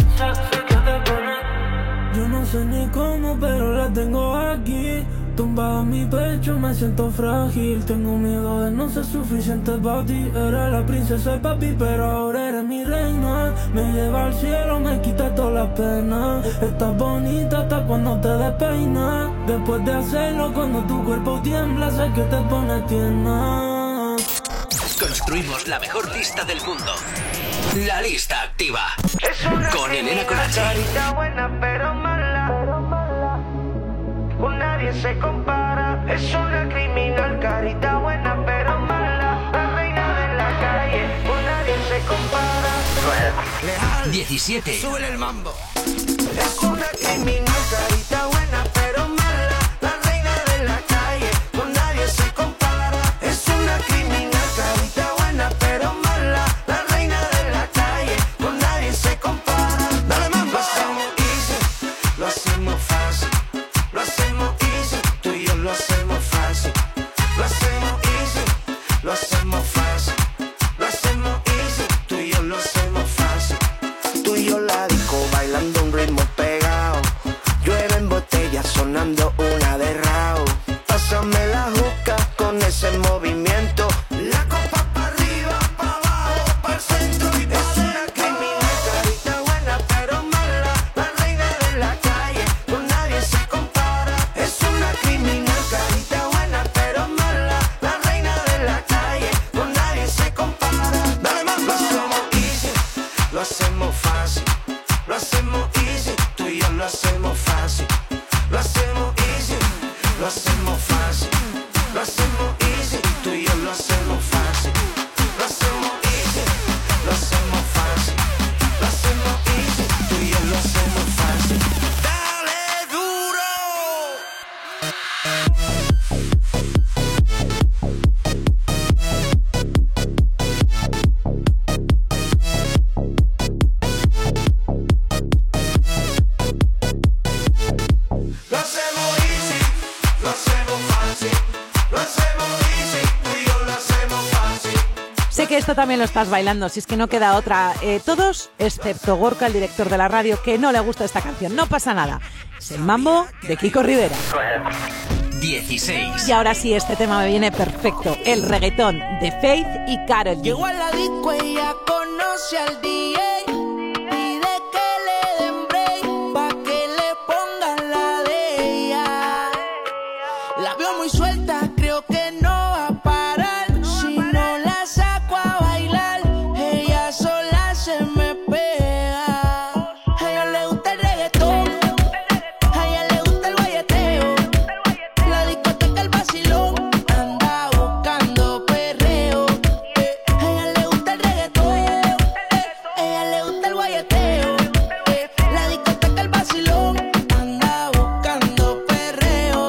Yo no sé ni cómo, pero la tengo aquí. Tumbada en mi pecho, me siento frágil. Tengo miedo de no ser suficiente para ti. Era la princesa y papi, pero ahora eres mi reina. Me lleva al cielo, me quita todas las penas. Estás bonita hasta cuando te despeinas. Después de hacerlo, cuando tu cuerpo tiembla, sé que te pone tierna. Construimos la mejor lista del mundo. La lista activa. Con Elena Conache. Carita buena pero mala. Con nadie se compara. Es una criminal, carita buena pero mala. La reina de la calle, con nadie se compara. 17. Sube el mambo. Es una criminal, carita buena pero mala. La reina de la calle, con nadie se compara. Es una criminal, carita buena pero mala. La reina de la calle, con nadie se compara. Dale mambo. Lo hacemos easy, lo hacemos fácil. Lo hacemos easy, tú y yo lo hacemos fácil. Lo hacemos easy, lo hacemos fácil. Lo hacemos easy, tú y yo lo hacemos fácil. Tú y yo la disco bailando un ritmo pegado. Llueve en botella sonando una de Rao. Pásame la juca con ese movimiento. La copa para arriba, para abajo, para el centro y para es una criminal, carita buena pero mala. La reina de la calle, con nadie se compara. Es una criminal, carita buena pero mala. La reina de la calle, con nadie se compara. Dale más, lo hacemos easy, lo hacemos fácil. Lo hacemos easy, tú y yo lo hacemos fácil. Lo hacemos easy, lo hacemos fácil. Lo hacemos easy, tú y yo lo hacemos fácil. Lo hacemos easy, lo hacemos fácil. Lo hacemos easy, tú y yo lo hacemos fácil. Dale duro. que esto también lo estás bailando, si es que no queda otra. Todos, excepto Gorka, el director de la radio, que no le gusta esta canción. No pasa nada. Es el mambo de Kiko Rivera. 16. Y ahora sí, este tema me viene perfecto. El reggaetón de Faith y Karol G. Llegó a la disco, ella conoce al DJ. Pide que le den break, pa' que le pongan la de ella. La veo muy suelta, creo que no va a parar. Si no la saco a bailar, ella sola se me pega. A ella le gusta el reggaetón, a ella le gusta el guayeteo. La discoteca, el vacilón, anda buscando perreo. A ella le gusta el reggaetón, a ella le gusta el guayeteo. La discoteca, el vacilón, anda buscando perreo.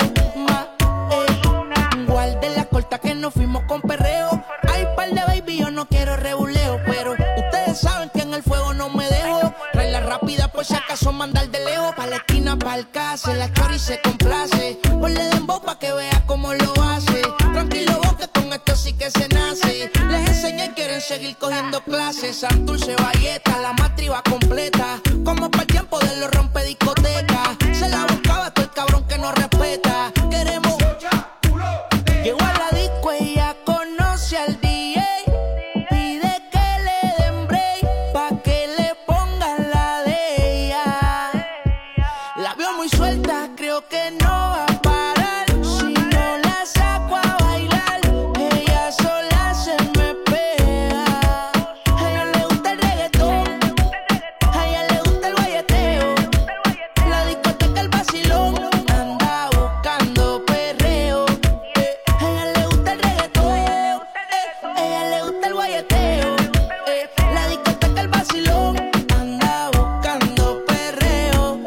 Guarde la corta que nos fuimos con perreo. Hay par de baby, yo no quiero rebuleo, pero ustedes saben que en el fuego no me dejo. Trae la rápida por si acaso mandar de lejos. Pa' la esquina, pa' el case, la chori se complace. Ponle dembow pa' que vea cómo lo hace. Tranquilo vos que con esto sí que se nace. Les enseñé y quieren seguir cogiendo clases. Santurce, Valleta, la matriz va completa. Como para el tiempo de los rompe discoteca. Se la buscaba todo el cabrón que no respeta. Queremos. Llegó a la disco, ella conoce al DJ. Pide que le den break, pa' que le pongan la de ella. La veo muy suelta, creo que no va a parar. Si no la saco a bailar, ella sola se me pega. A ella le gusta el reggaetón, a ella le gusta el guayeteo. La discoteca, el vacilón, anda buscando perreo. A ella le gusta el reggaetón, a ella le gusta el guayeteo. La discoteca, el vacilón, anda buscando perreo.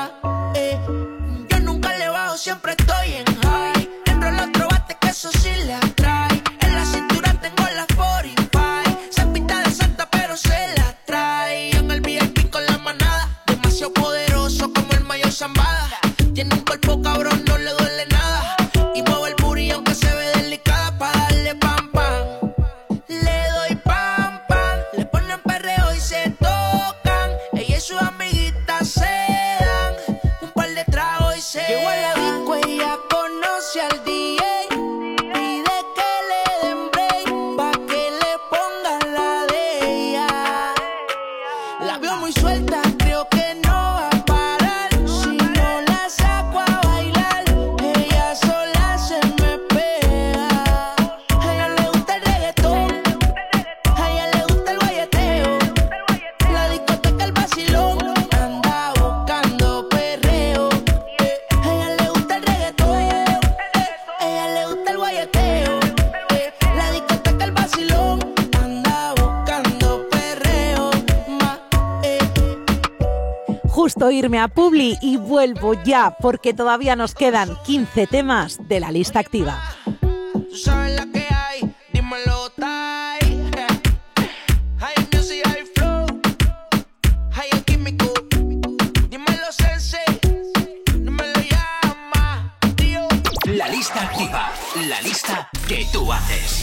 Yo nunca le bajo, siempre estoy en high. Enrolo otro bate que eso sí le atrae. En la cintura tengo la 45. Se pinta de santa pero se la trae. En el VIP con la manada, demasiado poderoso como el mayor Zambada. Tiene un cuerpo cabrón, no le duele nada. Y mueve el booty aunque se ve delicada pa' darle pam pam. Le doy pam pam, le ponen perreo y se tocan. Ella y sus amiguitas se dan un par de tragos y se llegó a la disco, ella conoce al DJ. Pide que le den break, pa' que le pongan la de ella. La veo muy suelta, creo que no va a parar. Si no la saco a bailar, ella sola se me pega. A ella le gusta el reggaetón, a ella le gusta el guayeteo. La discoteca, el vacilón, anda buscando perreo. A ella le gusta el reggaetón, a ella le gusta el guayeteo. La discoteca, el vacilón, anda buscando perreo. Justo irme a Publi y vuelvo ya, porque todavía nos quedan 15 temas de la lista activa. Tú sabes la que hay, dímelo, Tai. Hay music, hay flow, hay el químico. Dímelo, Sensei, dímelo, llama, tío. La lista activa. La lista que tú haces.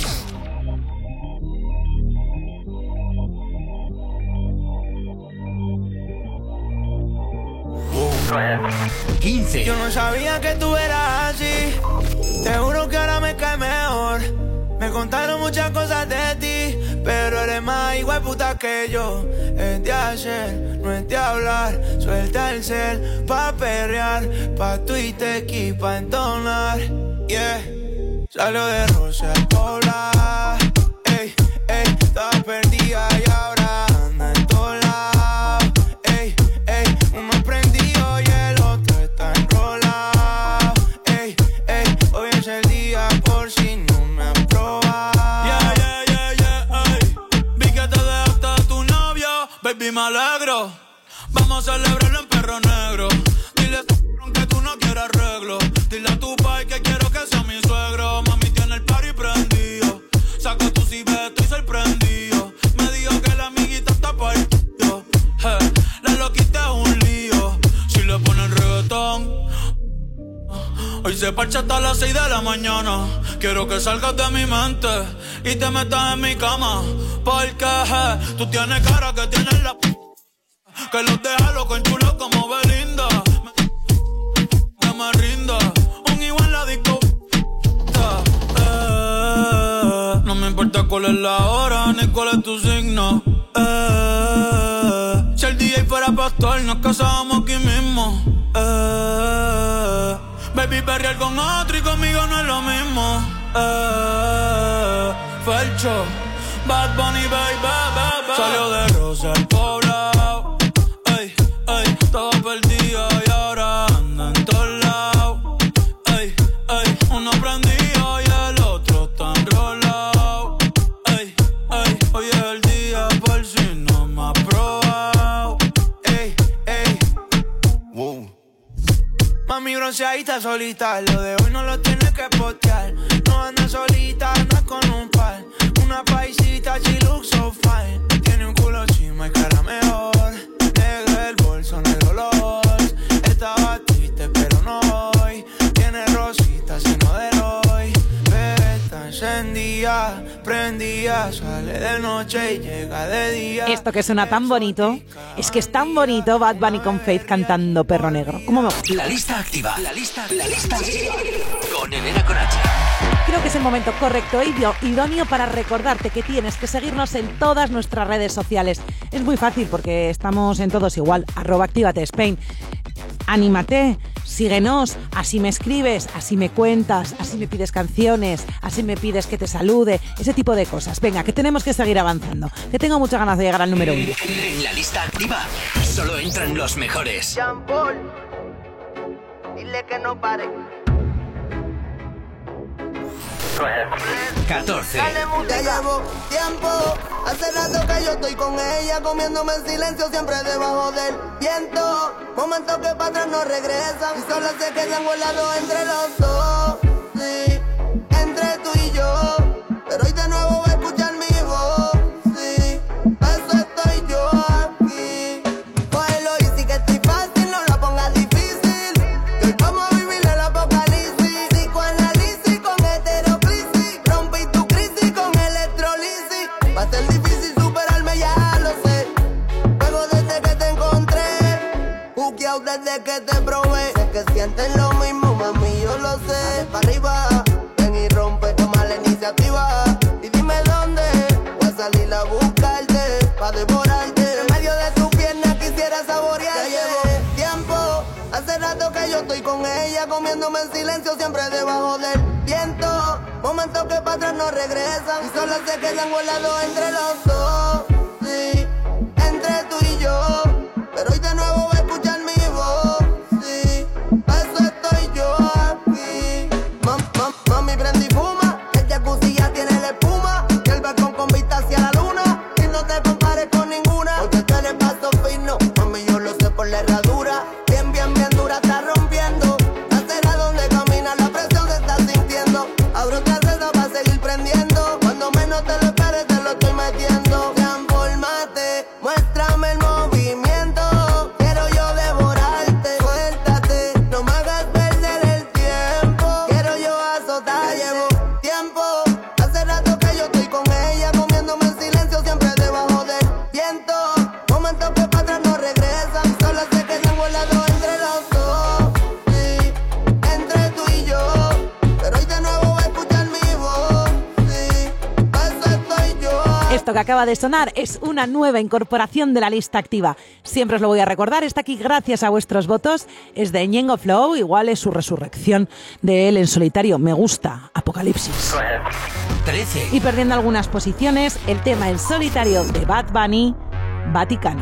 Oh. 15. Yo no sabía que tú eras así. Te juro que ahora me cae mejor. Me contaron muchas cosas de ti, pero eres más igual puta que yo. Es de hacer, no es de hablar. Suelta el cel pa' perrear, pa' Twitter y pa' entonar. Yeah, salió de Rosa al Pobla. Ey, ey, estaba perdida y ahora anda en todos lados. Ey, ey, uno prendido y el otro está enrolado. Ey, ey, hoy es el día por si no me has probado. Yeah, yeah, yeah, yeah, ey. Vi que te dejaste a tu novio, baby, me alegro. Vamos a celebrarlo en Perro Negro. Dile a tu que tú no quieres arreglo. Dile a tu pai que quiero que sea mi suegro. Mami tiene el party prendido. Saca tu cibeto, estoy sorprendido. Me dijo que la amiguita está partido. La loquita es un lío. Si le ponen reggaetón, Hoy se parcha hasta las 6 de la mañana. Quiero que salgas de mi mente y te metas en mi cama. Porque tú tienes cara que tienes la que los deja locos en chulo como Belinda. Que me rinda un igual en la disco. No me importa cuál es la hora ni cuál es tu signo. Si el DJ fuera pastor nos casábamos aquí mismo. Baby, perrear con otro y conmigo no es lo mismo. Felcho, Bad Bunny, baby. Salió de Rosa el poblado. Ey, ey, todo perdido y ahora anda en todos lados. Ey, ey, uno prendido y el otro está enrolado. Ey, ey, hoy es el día por si no me has probado. Ey, ey. Wow. Mami bronceadita solita, lo de hoy no lo tienes que postear. No anda solita, anda con un par. Una paisita, she looks so fine. Tiene un culo chima y cara mejor. Negro el bolso, negro los. Estaba triste pero no hoy. Tiene rositas y no de hoy. Está encendida, prendida. Sale de noche y llega de día. Esto que suena tan bonito, es que es tan bonito Bad Bunny con Faith cantando Perro Negro. ¿Cómo me gusta? La lista activa. La lista activa. Con Elena con H. Creo que es el momento correcto e idóneo para recordarte que tienes que seguirnos en todas nuestras redes sociales. Es muy fácil porque estamos en todos igual. @ActívateSpain. Anímate, síguenos, así me escribes, así me cuentas, así me pides canciones, así me pides que te salude, ese tipo de cosas. Venga, que tenemos que seguir avanzando, que tengo muchas ganas de llegar al número 1. En la lista activa solo entran los mejores. Jean Paul, dile que no pare. 14. Ya llevo tiempo, hace rato que yo estoy con ella, comiéndome en silencio siempre debajo del viento. Momentos que para atrás no regresan y solo se quedan volados entre los dos. Sí, entre tú y yo, pero hoy de nuevo voy a escuchar mi voz. Sí, para eso estoy yo aquí. Cógelo y sí que estoy fácil, no lo pongas difícil. Que hoy vamos a vivir el apocalipsis. Sí, con la lisis, con heteroclisis. Rompí tu crisis con electrolisis. Va a ser difícil superarme, ya lo sé. Luego desde que te encontré, buqueado desde que te probé. Sé que sientes lo mismo, mami, yo lo sé. Para arriba, ven y rompe, toma la iniciativa. Y dime dónde voy a salir a buscarte, pa' devorarte. En medio de tu pierna quisiera saborearte. Ya llevo tiempo, hace rato que yo estoy con ella, comiéndome en silencio siempre debajo del viento. Momentos que para atrás no regresan y solo se quedan volados entre los dos. Sí, entre tú y yo, pero hoy de nuevo voy a escuchar mi voz. Sí, para eso estoy yo aquí. Mami prende y fuma, el jacuzzi ya tiene la espuma. Y el balcón con vista hacia la luna. Y no te compares con ninguna, porque tú eres paso fino. Mami, yo lo sé por la herradura. Bien, bien, bien dura, está rompiendo. La acera donde camina, la presión se está sintiendo. Abro otra cesta para seguir prendiendo. Cuando menos te lo esperes, te lo estoy metiendo. Transformate, muéstrame el movimiento. Quiero yo devorarte. Suéltate, no me hagas perder el tiempo. Quiero yo azotar, llevo tiempo. Hace rato que yo estoy con ella, comiéndome en silencio siempre debajo del viento. Momentos que para atrás no regresan, solo se quedan volados entre los dos. Sí, entre tú y yo, pero hoy de nuevo voy a escuchar mi voz. Sí, para eso estoy yo. Esto que acaba de sonar es una nueva incorporación de la lista activa. Siempre os lo voy a recordar, está aquí gracias a vuestros votos. Es de Ñengo Flow, igual es su resurrección de él en solitario. Me gusta, Apocalipsis. 13. Y perdiendo algunas posiciones, el tema en solitario de Bad Bunny, Vaticano.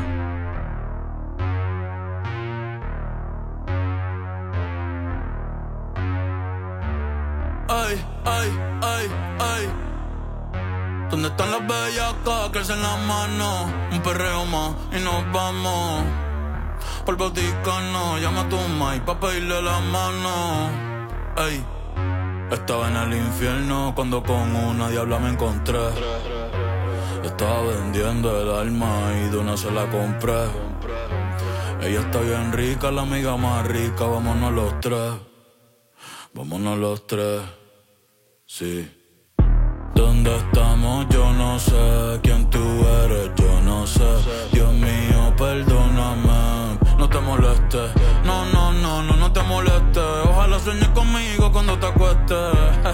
Ay, ay, ay, ay. ¿Dónde están las bellacas que alzan las manos? Un perreo más y nos vamos por Vaticano. Llama a tu Mike pa' pedirle la mano. Ey, estaba en el infierno cuando con una diabla me encontré. Estaba vendiendo el alma y de una se la compré. Ella está bien rica, la amiga más rica, vámonos los tres. vámonos los tres, sí. ¿Dónde estamos? Yo no sé. ¿Quién tú eres? Yo no sé. Dios mío, perdóname. No te molestes. No te molestes. Ojalá sueñes conmigo cuando te acuestes.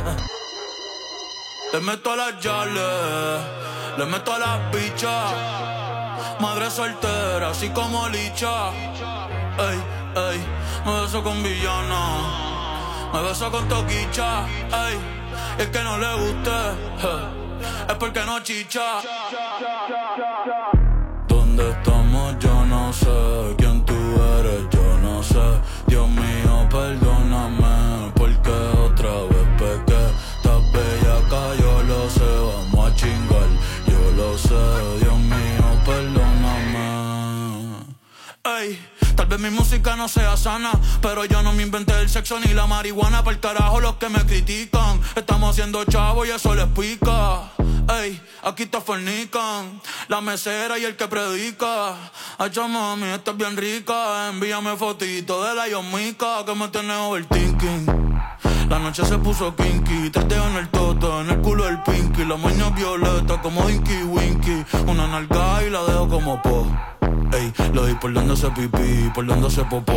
Le meto a las yales, le meto a las bichas. Madre soltera, así como licha. Ey, ey, me beso con villana, me beso con toquicha. Ey, y el que no le guste es porque no chicha. ¿Dónde estamos? Yo no sé. ¿Quién tú eres? Yo no sé. Dios mío, perdóname, porque otra vez pequé. Estás bellaca, yo lo sé. Vamos a chingar, yo lo sé. Dios mío, perdóname. Ey, tal vez mi música no sea sana, pero yo no me inventé el sexo ni la marihuana. Pa'l carajo los que me critican. Estamos haciendo chavo y eso les pica. Ey, aquí te fornican la mesera y el que predica. Ay, mami, estás bien rica. Envíame fotito de la yomica que me tiene overthinking. La noche se puso kinky, tres dedos en el toto, en el culo el pinky. La maña violeta como Inky Winky. Una nalga y la dejo como po. Ey, lo di por donde se pipí, por donde se popó.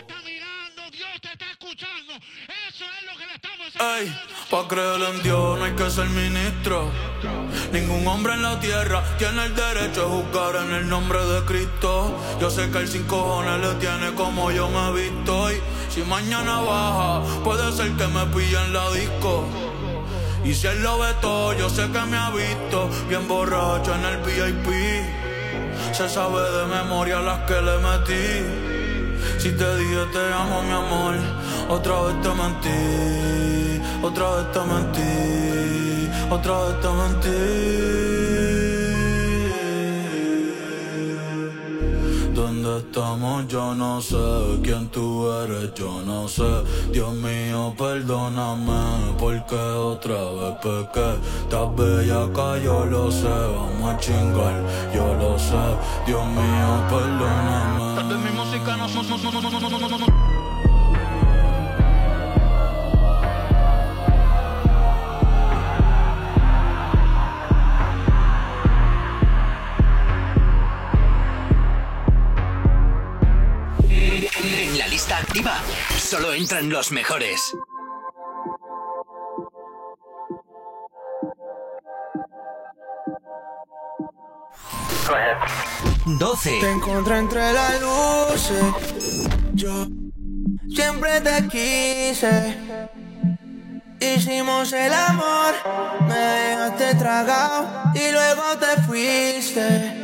Ey, pa' creer en Dios no hay que ser ministro. Ningún hombre en la tierra tiene el derecho de juzgar en el nombre de Cristo. Yo sé que él sin cojones le tiene como yo me he visto. Y si mañana baja, puede ser que me pille en la disco. Y si él lo ve todo, yo sé que me ha visto bien borracho en el VIP. Se sabe de memoria las que le metí. Si te dije te amo, mi amor, otra vez te mentí, otra vez te mentí, otra vez te mentí. ¿Dónde estamos? Yo no sé. ¿Quién tú eres? Yo no sé. Dios mío, perdóname, porque otra vez pequé. Estás bellaca, yo lo sé. Vamos a chingar, yo lo sé. Dios mío, perdóname. Tal vez mi música no. En la lista activa solo entran los mejores. Go ahead. 12. Te encontré entre las luces. Yo siempre te quise. Hicimos el amor, me dejaste tragado y luego te fuiste.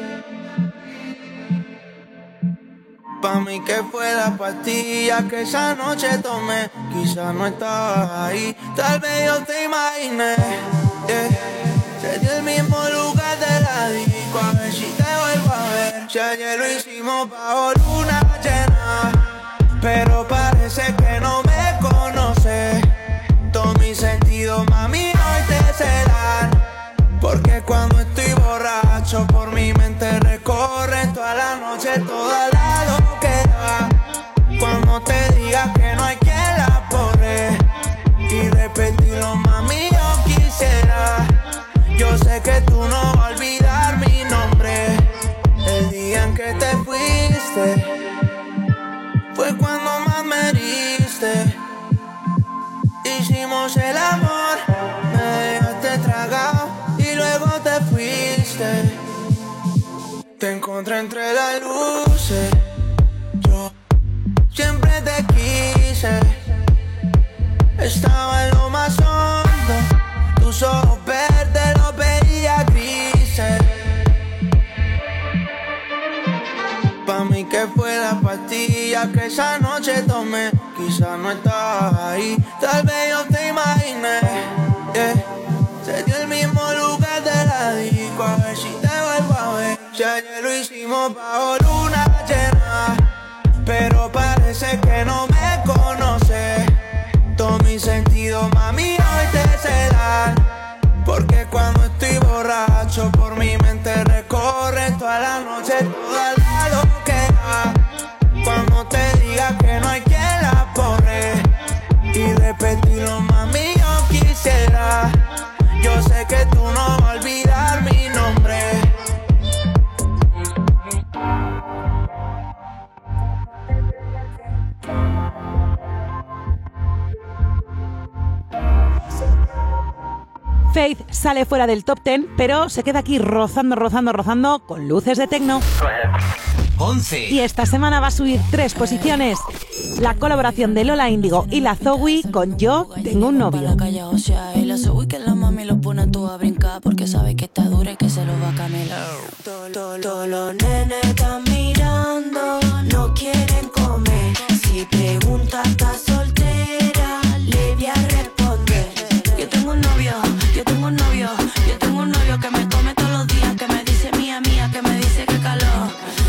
Pa' mí que fue la pastilla que esa noche tomé. Quizás no estabas ahí, tal vez yo te imaginé. Sería el mismo lugar de la disco, a ver si te vuelvo a ver. Si ayer lo hicimos bajo luna llena, pero parece que no me conoces. Todo mi sentido, mami, hoy te serán. Porque cuando estoy borracho, por mi mente recorren toda la noche, toda la loquera. Cuando te diga que no hay quien la borre y repetirlo, mami, yo quisiera. Yo sé que tú no vas a olvidar mi nombre. El día en que te fuiste fue cuando más me heriste. Hicimos el amor, me dejaste tragado y luego te fuiste. Te encontré entre las luces. Yo siempre te quise. Estaba en lo más hondo. Tus ojos verdes los veía grises. Pa' mí que fue la pastilla que esa noche tomé. Quizás no estabas ahí, tal vez yo te imaginé. Sería el mismo lugar de la disco, a ver si te vuelvo a ver. Si ayer lo hicimos bajo luna llena, pero parece que no me conoces. Todo mi sentido, mami, hoy te serán. Porque cuando estoy borracho, por mi mente recorren toda la noche, toda la loquera. Cuando te diga que no hay quien la borre y repetir que tú no vas a olvidar mi nombre. Faith sale fuera del top 10, pero se queda aquí rozando con luces de techno. 11. Y esta semana va a subir 3 posiciones. La colaboración de Lola Índigo y la Zoe con Yo Tengo un Novio. O sea, y la Zoe que la mami lo pone todo a brincar porque sabe que está dura y que se lo va a camelar. Todos los nenes están mirando, no quieren comer. Si pregunta está soltera, le voy a responder. Yo tengo un novio, yo tengo un novio, yo tengo un novio que me come todos los días, que me dice mía, mía, que me dice que calor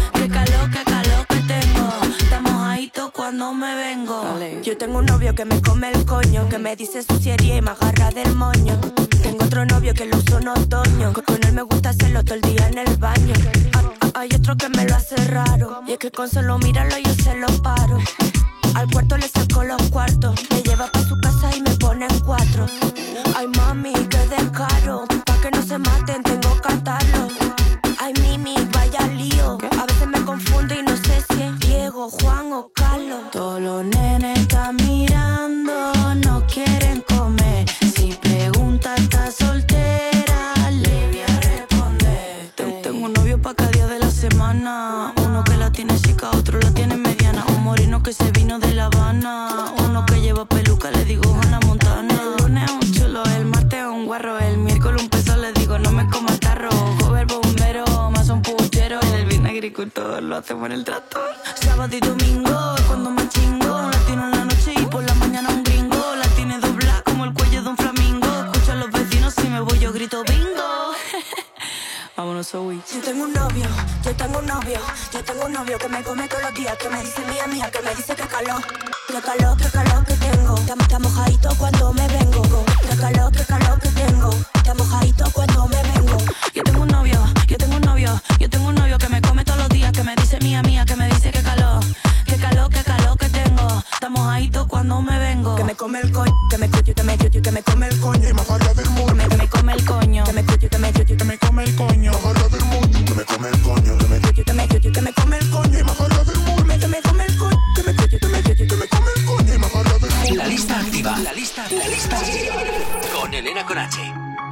que tengo. Estamos ahí cuando me vengo. Yo tengo un novio que me come el coño, que me dice suciería y me agarra del moño. Tengo otro novio que lo uso en otoño, que con él me gusta hacerlo todo el día en el baño. Hay otro que me lo hace raro, y es que con solo mirarlo yo se lo paro. Al cuarto le saco los cuartos, me lleva pa' su casa y me pone en 4. Ay mami, qué descaro, pa' que no se maten tengo que atarlo. Ay Mimi, vaya lío, a veces me confundo y no sé si es Diego, Juan o Carlos. Todos los nenes están mirando, no quieren comer. Si pregunta está soltera, le voy a responder. Tengo un novio pa' cada día de la semana, uno que la tiene chica, otro la tiene mediana. Un moreno que se vino de La Habana, uno que lleva peluca, le digo Hannah Montana. El lunes es un chulo, el martes es un guarro, el miércoles un peso, le digo no me comas tarro. Joven bombero, más un puchero, el bien agricultor lo hacemos en el tractor. Sábado y domingo es cuando me chingo, latino en la noche y por la mañana un gringo. La tiene doblada como el cuello de un flamingo, escucho a los vecinos si me voy yo grito bingo. Vámonos, Zoe. Yo tengo un novio, yo tengo un novio, yo tengo un novio que me come todos los días, que me dice mía, mía, que me dice que calor que tengo. Está mojadito cuando me vengo. Que calor que tengo. Está mojadito cuando me vengo. Yo tengo un novio, yo tengo un novio, yo tengo un novio que me come todos los días, que me dice mía, mía, que me dice que calor que tengo. Está mojadito cuando me vengo. Que me come el coño, que me come el coño y me agarra del mundo. Que me come el coño, que me come el coño. Agarra del mundo, que me come el coño, que me come el coño y me agarra del mundo. Que me come el coño, que me come el coño y me agarra del mundo. La lista activa, la lista con Elena con H.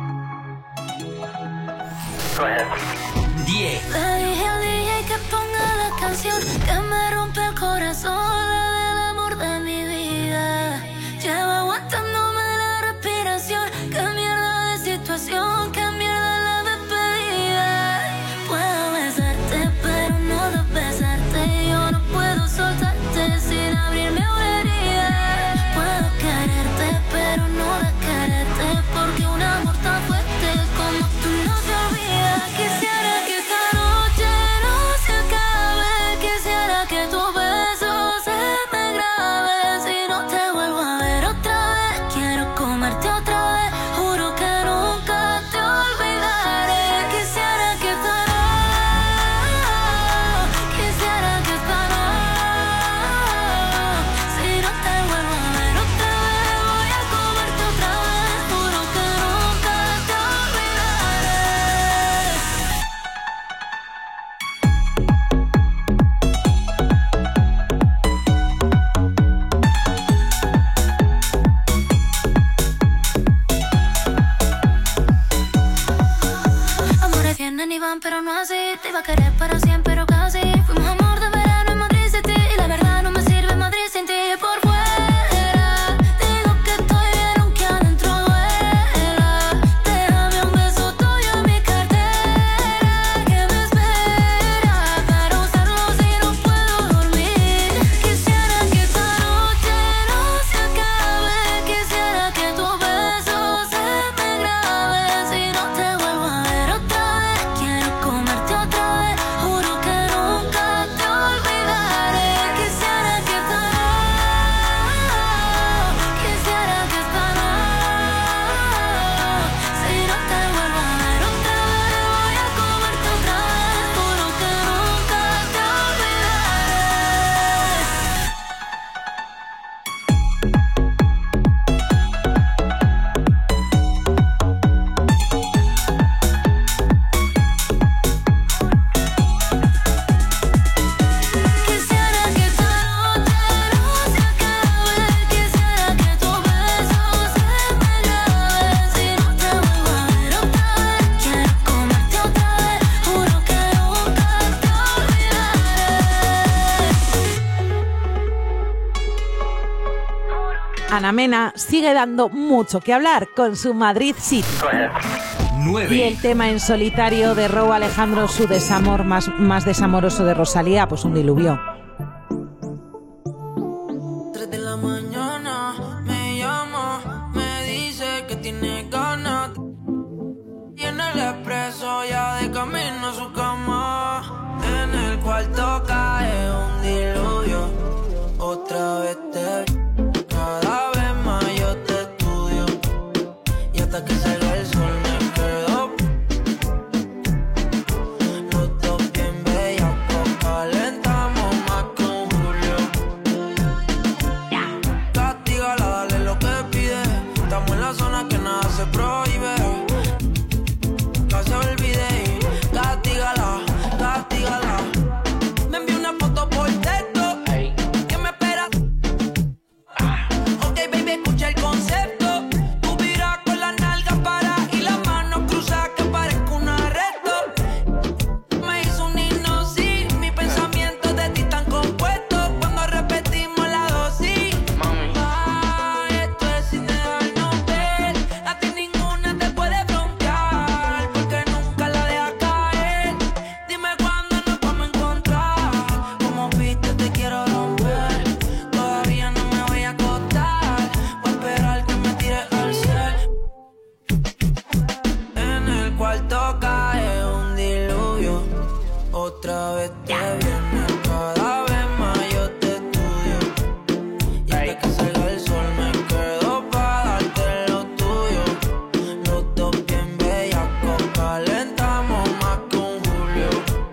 10. Le dije al DJ que ponga la canción que me rompe el corazón, la del amor de mi vida. Lleva aguantándome la respiración. Qué mierda de situación, qué mierda la despedida. Puedo besarte, pero no de besarte. Yo no puedo soltarte sin abrirme una herida. Puedo quererte, pero no de quererte, porque un amor tan fuerte como tú no se olvida. Quisiera que esta noche no se acabe, quisiera que tu beso se Ana Mena sigue dando mucho que hablar con su Madrid City. 9. Y el tema en solitario de Rauw Alejandro, su desamor más desamoroso de Rosalía, pues un diluvio. 3 de la mañana me llama, me dice que tiene ganas. Y en el expreso ya de camino a su cama. En el cuarto cae un diluvio. Otra vez te vi. Cada vez más yo te estudio. Y hasta que salga el sol me quedo. Los dos bien bellacos, calentamos más que un julio. Castígala, dale lo que pide. Estamos en la zona que nada se prohíbe. No se olvide, castígala, castígala. Me envió una foto por texto. ¿Qué me espera? Ok, baby, escucha el concepto. Tú miras con la nalga para y las manos cruzadas que parezca un arresto. Me hizo un himno, sí. Mis pensamientos de ti están compuestos cuando repetimos la dosis. Ay, esto es sin dejarnos ver. A ti ninguna te puede frontear porque nunca la dejas caer. Dime cuándo nos vamos a encontrar. Como viste te quiero romper. Todavía no me voy a acostar. Voy a esperar que me tires al cielo. En el cuarto cae un diluvio. Otra vez te viene. Cada vez más yo te estudio. Y hasta que salga el sol me quedo pa' darte lo tuyo. Los dos bien bellacos, calentamos más que un julio.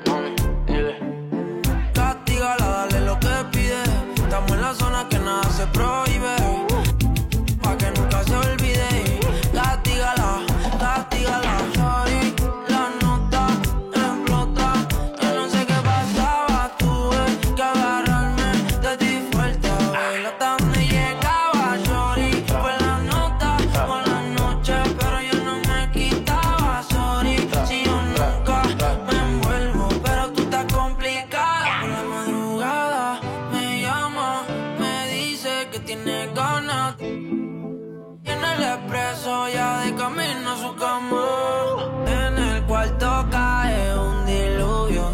Castígala, dale lo que pide. Estamos en la zona que nada se prohíbe. Pa' que nunca se olvide. Castígala, castígala. Sorry, la nota explota. Yo no sé qué pasaba, tuve que agarrarme de ti fuerte. A ver hasta dónde llegaba, sorry. Fue la nota o la noche, pero yo no me quitaba, sorry. Si yo nunca me envuelvo, pero tú estás complicada. Por la madrugada me llama, me dice que tiene ganas. Y en el expreso ya de camino a su cama. En el cuarto cae un diluvio.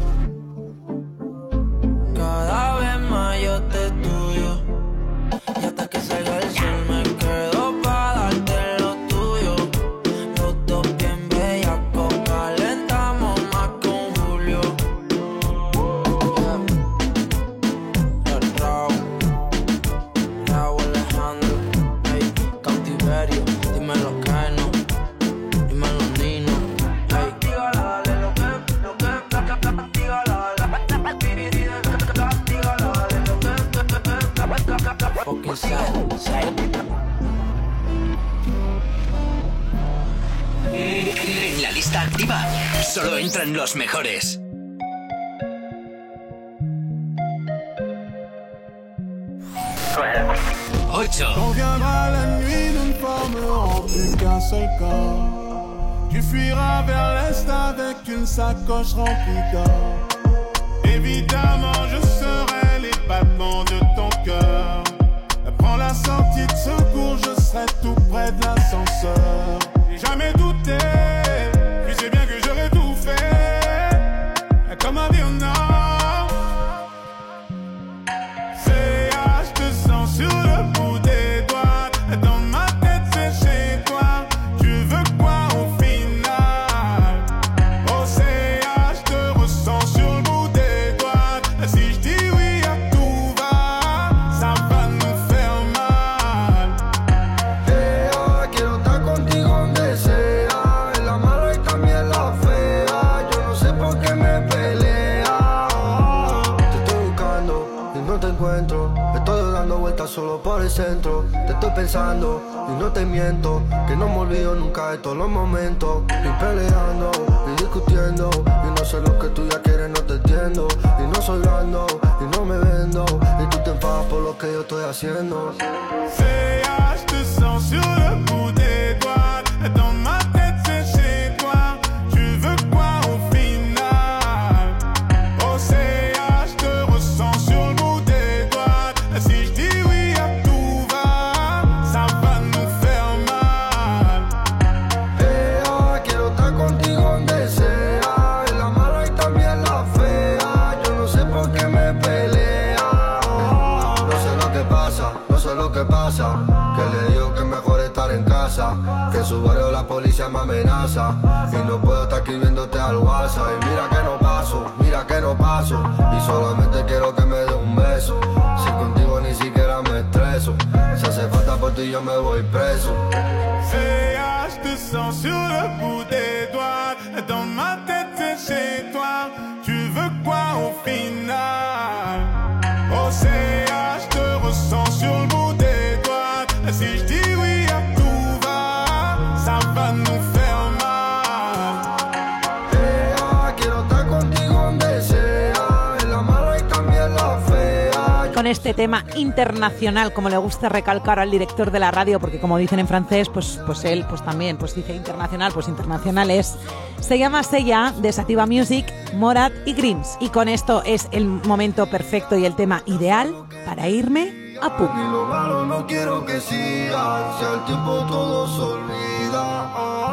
Cada vez más yo te estudio. Y hasta que salga el sol me quedo pa' darte lo tuyo. Los dos bien bellacos, calentamos más que un julio. Rauw Alejandro, ey, cautiverio, dímelo que no, dímelo Nino, ey. Castígala, dale lo que, castígala, dale lo que, fucking say. En la lista activa solo entran los mejores. 8. Quand viendra la nuit, nous ne formerons plus qu'un seul corps. Tu fuiras vers l'est avec une sacoche remplie d'or. Évidemment, je serai les battements de ton cœur. Prends la sortie de secours, je serai tout près de l'ascenseur. J'ai jamais douté, tu sais bien que j'aurais tout fait. Comme un Vietnam. Je te sens sur le bout des doigts. Dans ma tête c'est chez toi. Tu veux quoi au final? Oh CA, je te ressens sur le bout des doigts. Si je dis oui à tout va, ça va nous faire mal. CA, quiero estar contigo donde sea. En la mala y también la fea. Yo no sé por qué me pelea. Te estoy buscando y no te encuentro. Estoy dando vueltas solo por el centro. Te estoy pensando y no te miento, que no me olvido nunca de todos los momentos. Y peleando y discutiendo, y no sé lo que tú ya quieres, no te entiendo. Y no soy blando y no me vendo, y tú te enfadas por lo que yo estoy haciendo. CA, je te sens sur le bout des doigts. Dans ma tête c'est chez toi. Tu veux quoi au final? Oh CA, je te ressens sur le bout des doigts. Si je dis oui à tout va, casa, que en su barrio la policía me amenaza. Y no puedo estar escribiéndote al WhatsApp. Y mira que no paso, y solamente quiero que me dé un beso. Si contigo ni siquiera me estreso. Si hace falta por ti yo me voy preso. CA, je te sens sur le bout des doigts. Dans ma tête c'est chez toi. Tu veux quoi au final? Oh CA, je te ressens sur le bout des doigts. Si je dis oui à tout va, ça va nous faire mal. CA, quiero estar contigo donde sea. En la mala y también la fea. Con este tema internacional, como le gusta recalcar al director de la radio, porque como dicen en francés, pues él pues también pues dice internacional, pues internacional es. Se llama Sella, de Sativa Music, Morat y Grims. Y con esto es el momento perfecto y el tema ideal para irme a Pum. Y lo malo no quiero que siga, si al tiempo todo se olvida.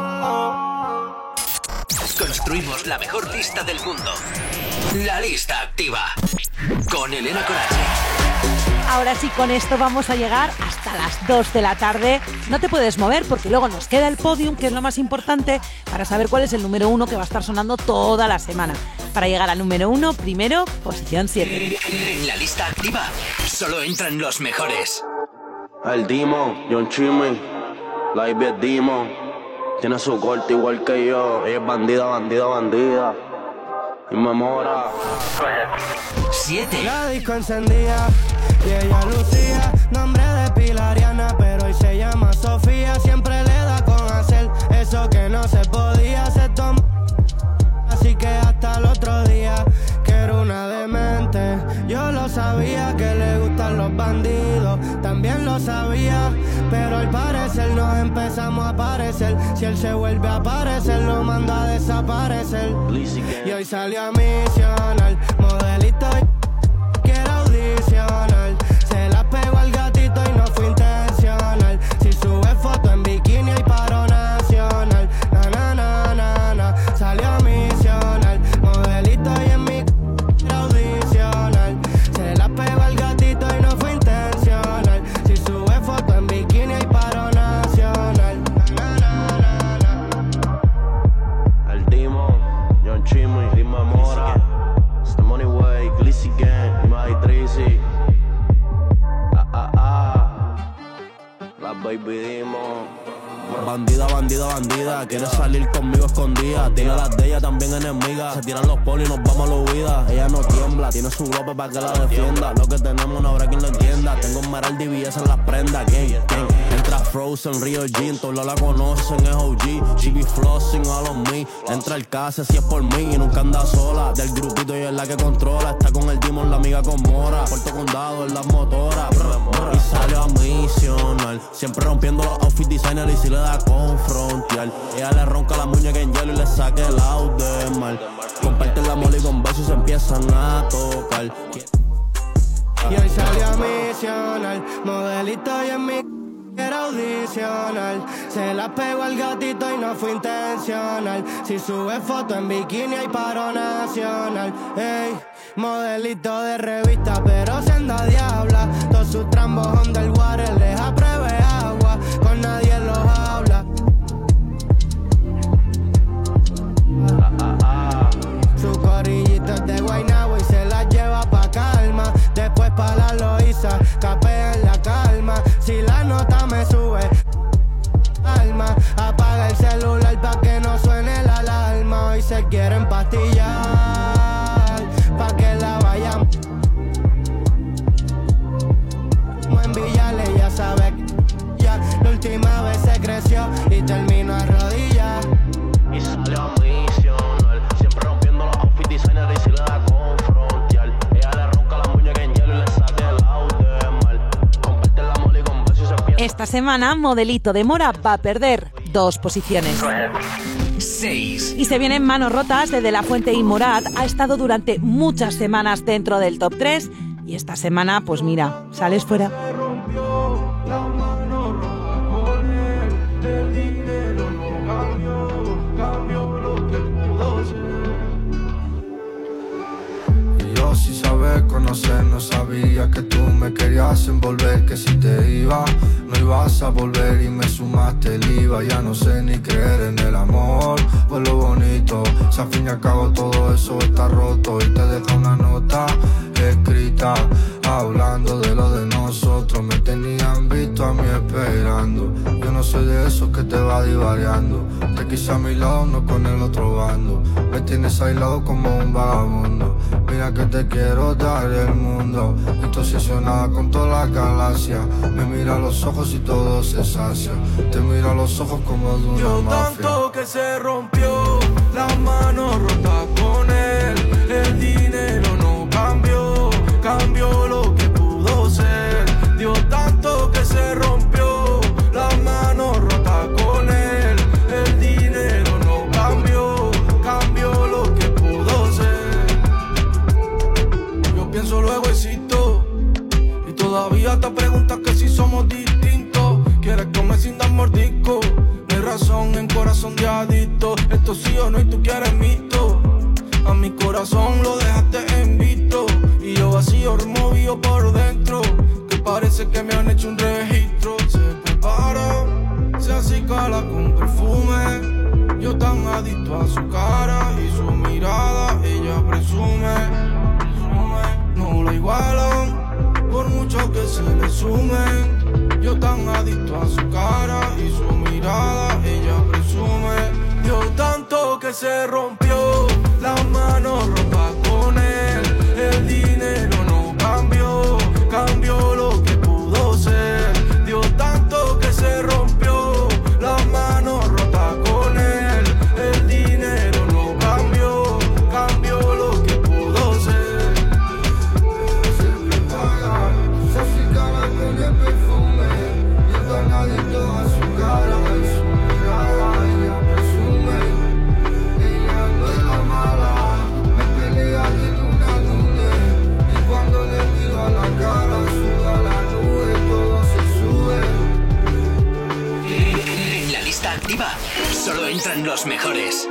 Construimos la mejor lista del mundo. La lista activa. Con Elena Conache. Ahora sí, con esto vamos a llegar hasta las 2 de la tarde. No te puedes mover porque luego nos queda el podium, que es lo más importante, para saber cuál es el número 1 que va a estar sonando toda la semana. Para llegar al número 1, primero, posición 7. En la lista activa solo entran los mejores. El Demon, John Chimmy, la Ivy es Demon. Tiene su corte igual que yo. Ella es bandida, bandida, bandida. Y me mora. 7. La disco encendía y ella lucía nombre de Pilariana, pero hoy se llama Sofía. Siempre le da con hacer eso que no se podía hacer. Así que hasta el otro día, que era una demente. Yo lo sabía que le gustan los bandidos, también lo sabía, pero al parecer nos empezamos a aparecer. Si él se vuelve a aparecer, lo manda a desaparecer. Y hoy salió a misionar, modelito quiere audicionar. Se la pegó al gatito y no fue intencional. Si sube foto en bikini hay paro nacional. Na na na na na. Salió a misionar, modelito y en mi audicional. Se la pegó al gatito y no fue intencional. Si sube foto en bikini hay paro nacional. Na na na na. El Demon, John Chimmy, Dima Mora. It's the money way, Glizzy Gang, my Tracy. La baby Demon. Bandida, bandida, bandida, quiere salir conmigo escondida. Tiene las de ella también enemigas. Se tiran los polis y nos vamos a la huida. Ella no tiembla, tiene su globe para que la defienda. Lo que tenemos no habrá quien lo entienda. Tengo un Meral DBS en las prendas. ¿Quién? Entra Frozen, Rio Jean, todos la conocen, es OG. She be flossing all on me. Entra el case si es por mí y nunca anda sola. Del grupito ella es la que controla. Está con el Demon, la amiga con Mora. Puerto Condado en las motoras. Y salió a misionar, siempre rompiendo los outfit designers y si le da confrontar. Ella le ronca la muñeca en hielo y le saca el out de mal. Comparten la mole y con besos se empiezan a tocar. Y hoy salió a misionar, modelito y en mi era audicional. Se la pegó al gatito y no fue intencional. Si sube foto en bikini hay paro nacional. Ey, modelito de revista pero se anda diabla. Todos sus trambos underwater les apruebe agua. Con nadie los habla. Su corillito es de Guaynabo y se la lleva pa' calma. Después pa' la Loíza, capea en la calma. Si la nota me sube, alma, apaga el celular pa' que no suene la alarma. Hoy se quieren pastillar pa' que la vayan. En Villales ya sabe que ya la última vez se creció y terminó a rodillas. Y salió a misionar, siempre rompiendo los outfit designers y si le da confrontar. Ella le ronca la muñeca en hielo y le saca el out de mal. Comparte la mole y con besos y se empieza. Esta semana, Modelito de Mora va a perder 2 posiciones. 6. Y se vienen Manos Rotas de La Fuente y Morat. Ha estado durante muchas semanas dentro del top 3 y esta semana, pues mira, sales fuera. Si sabes conocernos no sabía que tú me querías envolver, que si te iba, no ibas a volver y me sumaste el IVA. Ya no sé ni creer en el amor, pues lo bonito, si al fin y al cabo todo eso está roto. Y te dejo una nota escrita, hablando de lo de nosotros. Me tenían visto a mí esperando, yo no soy de esos que te va divariando. Te quise a mi lado, no con el otro bando. Me tienes aislado como un vagabundo. Mira que te quiero dar el mundo. Estoy obsesionada con toda la galaxia. Me mira a los ojos y todo se sacia. Te miro a los ojos como de una yo mafia. Tanto que se rompió, las manos rotas con él. El dinero no cambió, cambió lo que pudo ser. Dio tanto que se rompió, las manos rotas con él. El dinero no cambió, cambió lo que pudo ser. Yo pienso luego existo, y todavía te preguntas que si somos distintos. Quieres comer sin dar mordisco, no hay razón en corazón de adicto. Esto sí o no y tú quieres mito. A mi corazón lo dejaste en visto, y yo vacío removido por dentro, que parece que me han hecho un registro. Se prepara, se acicala con perfume. Yo tan adicto a su cara y su mirada, ella presume. No la igualan, por mucho que se le sumen. Yo tan adicto a su cara y su mirada, ella presume. Dio tanto que se rompió, las manos rotas con él. El dinero no cambió, cambió lo que pudo ser. Dio tanto que se rompió, las manos rotas con él. El dinero no cambió, cambió lo que pudo ser. Se prepara, se acicala con el perfume. Yo tan adicto a su cara y su mirada, ella presume. Ella no es la mala, me pelea de luna a luna. Y cuando le miro a la cara, suda la nube, todo se sube. En la lista activa solo entran los mejores.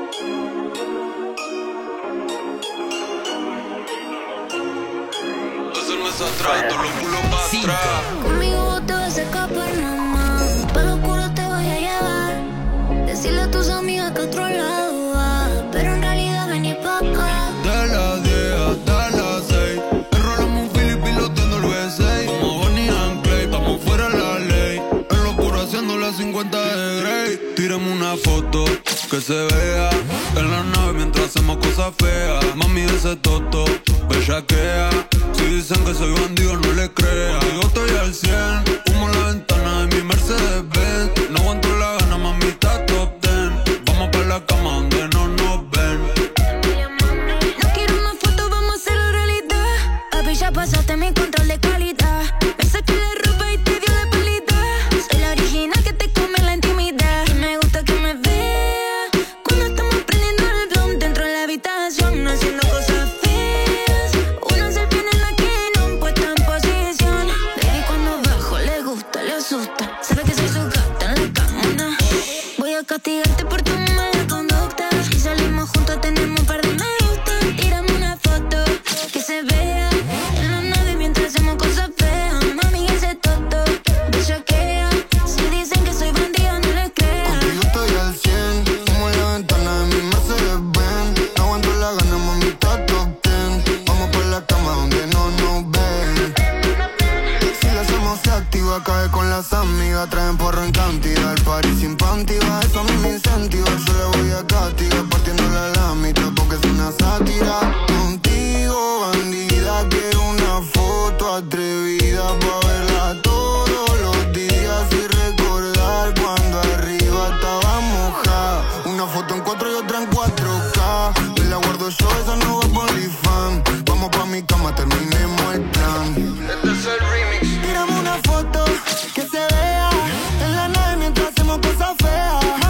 Conmigo te vas a escapar, mamá. Para lo oscuro te voy a llevar. Decirle a tus amigas que otro lado va, pero en realidad vení pa' acá. De las 10 hasta las 6 enrolamos un Philip piloteando el V6. Como Bonnie and Clyde, estamos fuera de la ley. En lo oscuro haciendo las 50 de Grey. Tírame una foto que se vea en la nave mientras hacemos cosas feas. Mami de ese toto, bellaquea. Si dicen que soy bandido, no le crea. Yo estoy al 100, humo en la ventana de mi Mercedes Benz. No aguanto la gana, mami, está top 10. Vamos pa' la cama donde no nos ven. No quiero una foto, vamos a hacerlo realidad. Papi, ya pasaste mi control de calidad. Me saqué la ropa y te dio la pálida. Soy la original que te come la intimidad. Y me gusta que me vea cuando estamos prendiendo el blunt dentro de la habitación, haciendo cosas feas. Una selfie en la que no puesta en posición. Baby, cuando bajo le gusta, le asusta. Sabe que soy su gata en la cama. Voy a castigarte por tu mala conducta. Si salimos juntos tenemos un par de me gusta. Tírame una foto que se vea en la nave mientras hacemos cosas feas. Mami, ese toto bellaquea. Si dicen que soy bandida, no les creas. Contigo estoy al 100, como en la ventana de mi Mercedes Benz. No aguanto la gana, mami, está top 10. Vamos por la cama donde no nos ven. Si la hacemos se activa, cae con las amigas. Traen porro en cantidad, el party sin panty va. Eso a mí me incentiva, yo le voy a castigar partiéndole a la mitad porque es una sátira. Contigo, bandida, quiero una foto atrevida pa' verla todos los días y recordar cuando arriba estaba mojada. Una foto en 4 y otra en 4K. Me la guardo yo, esa no va por OnlyFans. Vamos pa' mi cama, terminemos el plan. Este es el remix. Tírame una foto que se vea en la nave mientras hacemos cosas feas.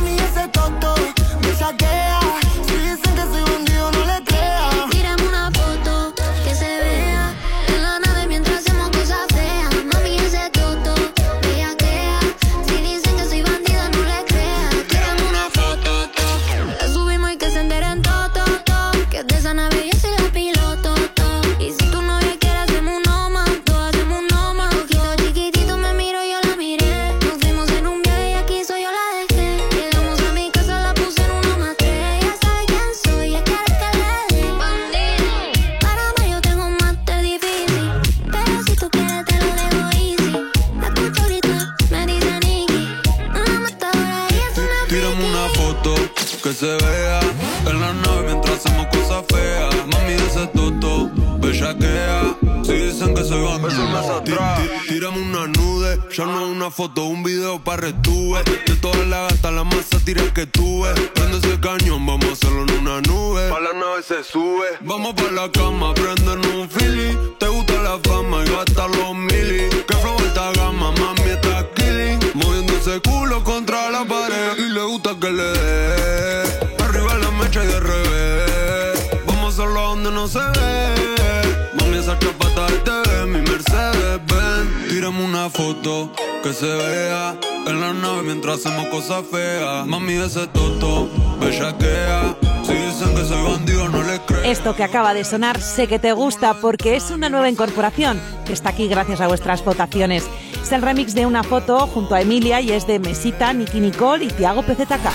foto que se vea en la nave mientras hacemos cosas feas. Mami, de ese toto, bellaquea. Si dicen que soy bandido, tírame una nude. Ya no una foto, un video pa' retube. De todas las gatas, la más sátira que tuve. Prende ese cañón, vamos a hacerlo en una nube. Pa' la nave se sube. Vamos pa' la cama, prenden un fili. Te gusta la fama y gastar los mili. Que flow alta gama, mami está killing. Moviendo ese culo contra la pared. Y le gusta que le dé arriba la mecha y de revés. Vamos a hacerlo donde no se ve. Mami, esa chapata de TV, mi Mercedes Benz. Tírame una foto que se vea en la nave mientras hacemos cosas feas. Mami, ese toto, bellaquea. Si dicen que soy bandido, no les creo. Esto que acaba de sonar sé que te gusta porque es una nueva incorporación que está aquí gracias a vuestras votaciones. Es el remix de Una foto junto a Emilia y es de Mesita, Nicki Nicole y Tiago PZK.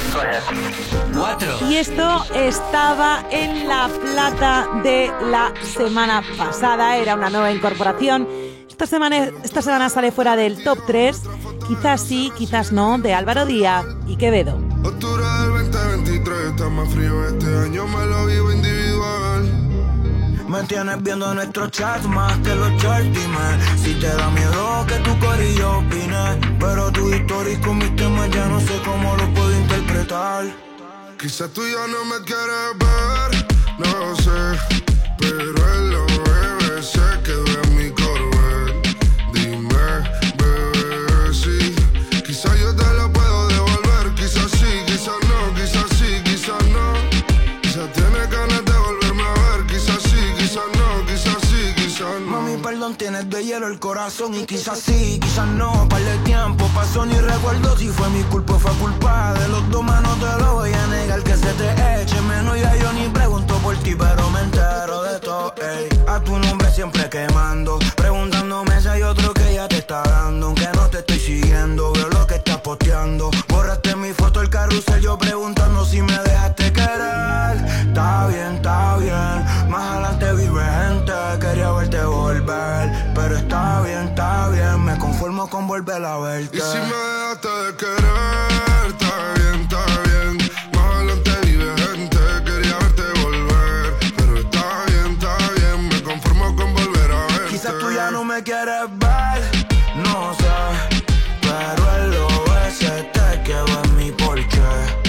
4. Y esto estaba en la plata de la semana pasada, era una nueva incorporación. Esta semana sale fuera del top 3, quizás sí, quizás no, de Álvaro Díaz y Quevedo. Octubre del 2023, está más frío este año, me lo vivo individual. Me tienes viendo nuestros chats más que los chartimes. Si te da miedo que tu corillo opine, pero tu historia con mis temas ya no sé cómo lo puedo interpretar. Quizás tú ya no me quieres ver, no sé, pero él lo bebe, se quedó en mi Corvette. Dime, bebé, sí, quizás yo te lo puedo devolver, quizás sí, quizás no, quizás sí, quizás no. Quizás tienes ganas de volverme a ver, quizás sí, quizás no, quizás sí, quizás no. Mami, perdón, tienes de hielo el corazón y quizás sí, quizás no. Par de tiempo pasó, ni recuerdo si fue mi culpa o fue culpa de los dos, no te lo voy a negar que se te eche menos. Ya yo ni pregunto por ti, pero me entero de todo, ey. A tu nombre siempre quemando, preguntándome si hay otro que ya te está dando. Aunque no te estoy siguiendo, veo lo que estás posteando. Borraste mi foto, el carrusel, yo preguntando si me dejaste querer. Está bien, más adelante vive gente. Quería verte volver, pero está bien, me conformo con volver a verte. Y si me dejaste de querer, está bien, más adelante vive gente. Quería verte volver, pero está bien, me conformo con volver a verte. Quizás tú ya no me quieres ver, no sé, pero él lo ve, se te quedó en mi porche.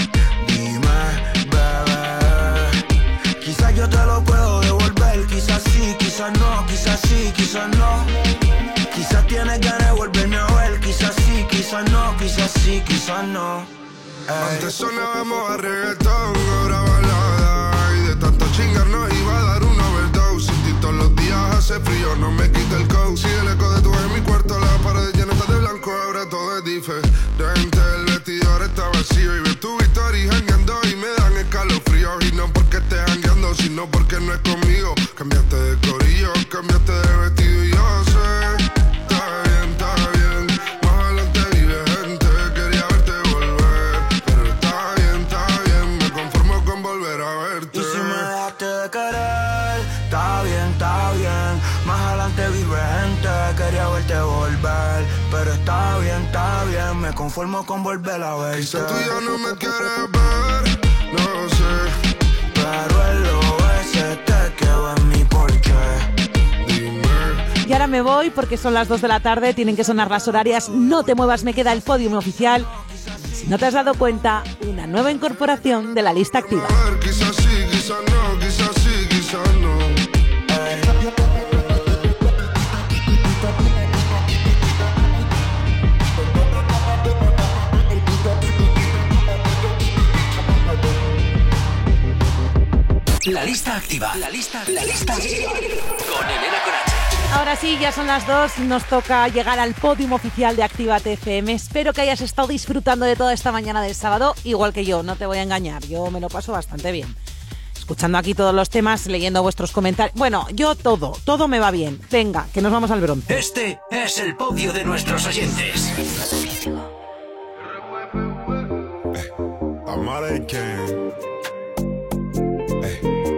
Dime, bebé, quizás yo te lo puedo devolver, quizás sí, quizás no, quizás sí, quizás no. Quizás tienes ganas de volverme a ver, quizás sí, quizás no, quizás sí, quizás no. Antes sonábamos a reggaetón, ahora balada. Y de tanto chingar nos iba a dar un overdose. Sin ti todos los días hace frío, no me quita el coat. Sigue el eco de tu voz en mi cuarto, la pared llena está de blanco, ahora todo es diferente. El vestidor está vacío y veo tu historia jangueando y me dan escalofríos. Y no porque estés jangueando, sino porque no es conmigo. Cambiaste de corillo, cambiaste de vestido y yo sé. Está bien, más adelante vive gente. Quería verte volver, pero está bien, me conformo con volver a verte. Y si me dejaste de querer, está bien, más adelante vive gente. Quería verte volver, pero está bien, me conformo con volver a verte. Quizás tú ya no me quieres ver, no sé, pero él lo ve, se te quedó en mi porche. Y ahora me voy porque son las 2 de la tarde, tienen que sonar las horarias. No te muevas, me queda el podium oficial. Si no te has dado cuenta, una nueva incorporación de la lista activa. Quizás sí, quizás no, quizás sí, quizás no. La lista activa. La lista activa. Con Elena Conache. Ahora sí, ya son las 2, nos toca llegar al podium oficial de Actívate FM. Espero que hayas estado disfrutando de toda esta mañana del sábado, igual que yo, no te voy a engañar, yo me lo paso bastante bien. Escuchando aquí todos los temas, leyendo vuestros comentarios. Bueno, yo todo me va bien. Venga, que nos vamos al bronce. Este es el podio de nuestros oyentes. Amara y Ken.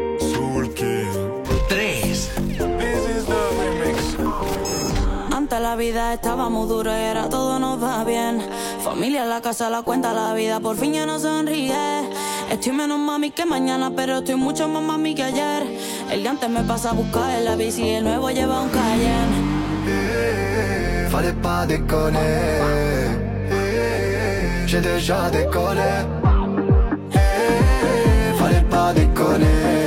3. Ante la la vida estábamos duros y ahora todo nos va bien. Familia, la casa, la cuenta, la vida por fin ya no sonríe. Estoy menos mami que mañana, pero estoy mucho más mami que ayer. El de antes me pasa a buscar en la bici y el nuevo lleva un Cayenne. Fallait pas déconner. J'ai déjà décollé. Fallait pas déconner.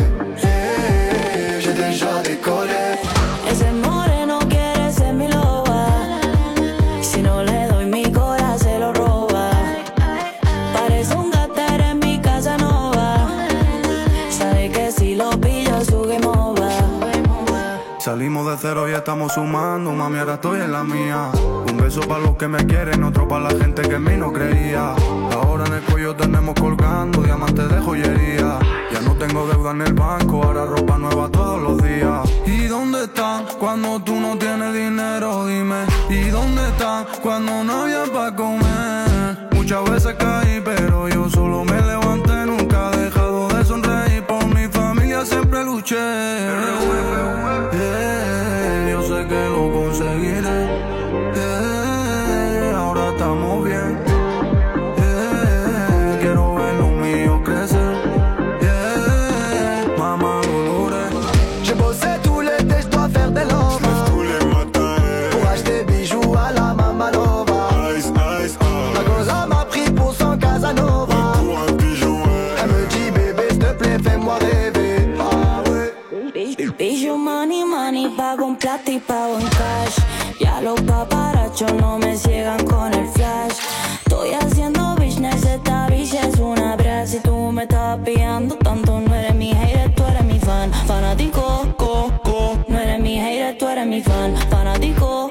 J'ai déjà décollé. Ese moreno quiere ser mi loba. Si no le doy mi corazón se lo roba. Parece un gater en mi casa nova. Sabe que si lo pillo su game over. Salimos de cero y estamos sumando, mami, ahora estoy en la mía. Un beso para los que me quieren, otro para la gente que en mí no creía. Ahora en el cuello tenemos colgando diamantes de joyería. Ya no tengo deuda en el banco, ahora ropa nueva todos los días. ¿Y dónde están cuando tú no tienes dinero? Dime. ¿Y dónde están cuando no había para comer? Muchas veces caí, pero yo solo me levanté. Nunca he dejado de sonreír, por mi familia siempre luché. Yo sé que lo conseguiré. Ahora estamos bien. Quiero ver lo mío crecer. Maman Dolores. J'ai bossé tout l'été, je dois faire des lovas. Tous les matins. Pour acheter bijoux à la Mamanova. Ice, ice, ma cosa m'a pris pour son Casanova. Pour un bijou, elle me dit bébé, s'il te plaît, fais-moi rêver. Ah ouais. Bijou, money, money, pago un plata y pago en cash. Ya los paparachos no me ciegan con el flash. Estoy haciendo business, esta bicha es una brea. Si tú me estás pillando tanto, no eres mi hater, tú eres mi fan. Fanático, no eres mi hater, tú eres mi fan. Fanático,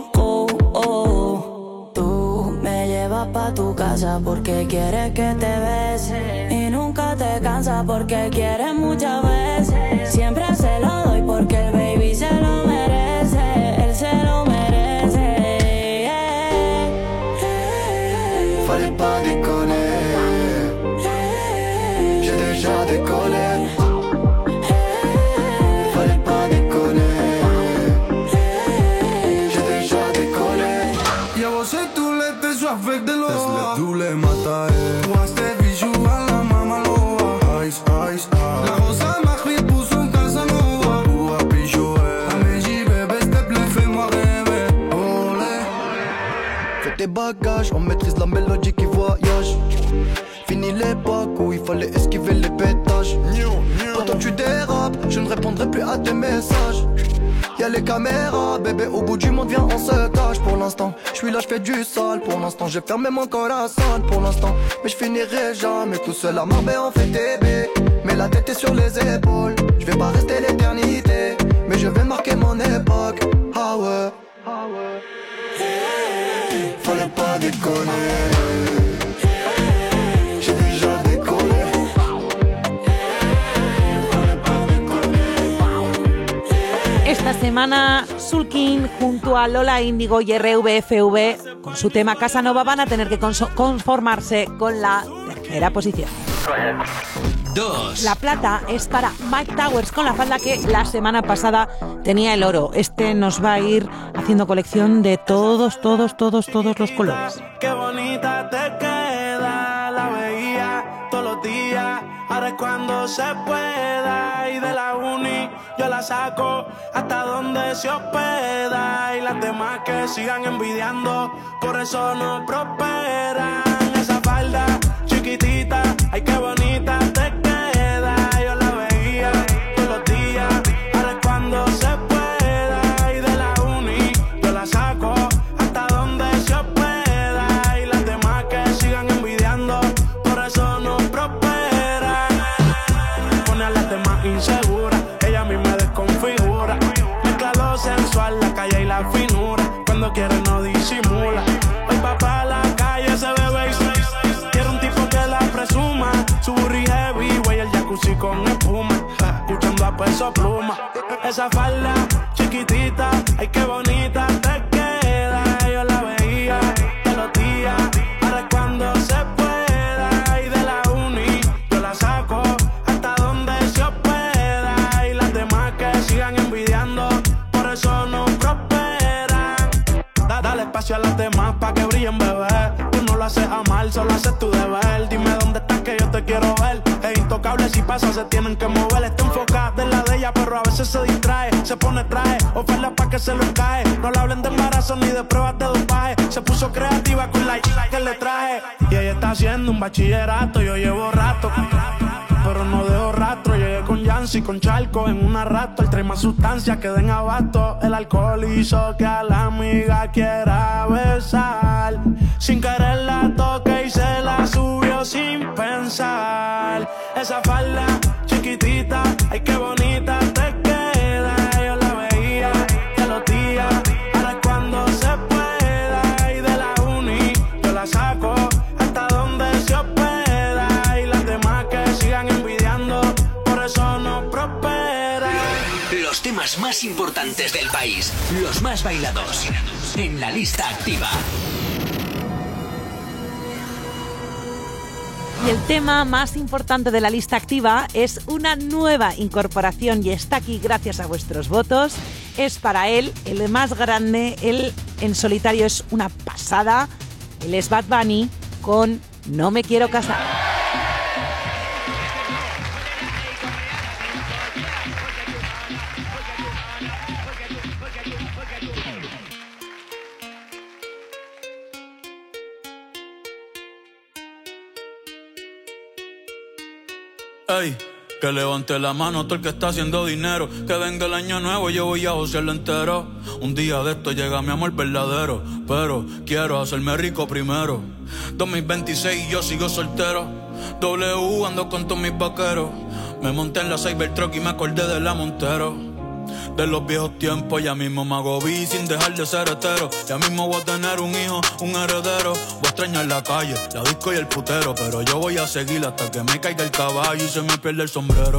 Tú me llevas pa' tu casa porque quieres que te bese. Y nunca te cansas porque quieres muchas veces. Siempre se lo doy porque el baby se lo merece. Él se lo merece. Fallait pas déconner. J'ai déjà décollé. Fallait pas déconner. J'ai déjà décollé. Llevo si tú le te suave de l'eau. Tous les matins. Pour acheter bijoux à la Mamanova. Ice, ice, la rosa m'a pris pour son Casanova. Pour un bijou, mais j'y vais, s'il te plaît, fais-moi rêver. Olé. Fais tes bagages, on maîtrise la mélodie qui voyage. Fini l'époque où il fallait esquiver les pétages. Quand tu dérapes, je ne répondrai plus à tes messages. Y'a les caméras, bébé, au bout du monde, viens, on se cache. Pour l'instant, je suis là, je fais du sale. Pour l'instant, j'ai fermé mon corazon. Pour l'instant, mais je finirai jamais tout seul à Marbella, on fait bébé. Mais la tête est sur les épaules. Je vais pas rester l'éternité, mais je vais marquer mon époque. Ah ouais, fallait pas déconner. J'ai déjà décollé. Esta semana, Sulkin junto a Lola Índigo y RVFV con su tema Casanova van a tener que conformarse con la tercera posición. 2. La plata es para Mike Towers con la falda que la semana pasada tenía el oro. Este nos va a ir haciendo colección de todos los colores. Qué bonita te queda, la veía todos los días. Ahora es cuando se pueda. Y de la uni yo la saco hasta donde se hospeda. Y las demás que sigan envidiando, por eso no prosperan. Esa falda chiquitita, ay qué bonita te queda. Yo la veía todos los días. Ahora es cuando se pueda. Y de la uni yo la saco hasta donde se hospeda. Y las demás que sigan envidiando, por eso no prosperan. Pone a las demás inseguras, ella a mí me desconfigura. Mezcla lo sensual, la calle y la finura. Cuando quiere no disimula. Hoy papá la calle se bebe y se quiere un tipo que la presuma. Su burri heavy, güey, el jacuzzi con espuma. Escuchando a Peso Pluma. Esa falda chiquitita, ay qué bonita te queda. Yo la veía todos los días. Ahora es cuando se pueda. Y de la uni yo la saco hasta donde se hospeda. Y las demás que sigan envidiando, por eso no prosperan. solo haces tu deber. Dime dónde estás que yo te quiero ver. Es intocable, si pasa se tienen que mover. Está enfocada en la de ella, pero a veces se distrae. Se pone traje, oferta pa' que se lo cae. No le hablen de embarazo ni de pruebas de dopaje. Se puso creativa con la que le traje. Y ella está haciendo un bachillerato, yo llevo rato, pero no dejo rastro. Llegué con Yancy, con Charco en una rato. Él trae más sustancias que den abasto. El alcohol hizo que a la amiga quiera besar. Sin querer la toqué y se la subió sin pensar. Esa falda chiquitita, ay qué bonita te queda. Yo la veía, ya los días, ahora es cuando se pueda. Y de la uni yo la saco hasta donde se hospeda. Y las demás que sigan envidiando, por eso no prospera. Los temas más importantes del país, los más bailados, en la lista activa. Y el tema más importante de la lista activa es una nueva incorporación y está aquí gracias a vuestros votos. Es para él, el más grande, él en solitario es una pasada. Él es Bad Bunny con No me quiero casar. Ey, que levante la mano todo el que está haciendo dinero. Que venga el año nuevo, yo voy a josearlo entero. Un día de esto llega mi amor verdadero, pero quiero hacerme rico primero. 2026 y yo sigo soltero. W ando con todos mis vaqueros. Me monté en la Cybertruck y me acordé de la Montero. De los viejos tiempos, ya mismo me hago bici sin dejar de ser hetero. Ya mismo voy a tener un hijo, un heredero. Voy a extrañar la calle, la disco y el putero. Pero yo voy a seguir hasta que me caiga el caballo y se me pierda el sombrero.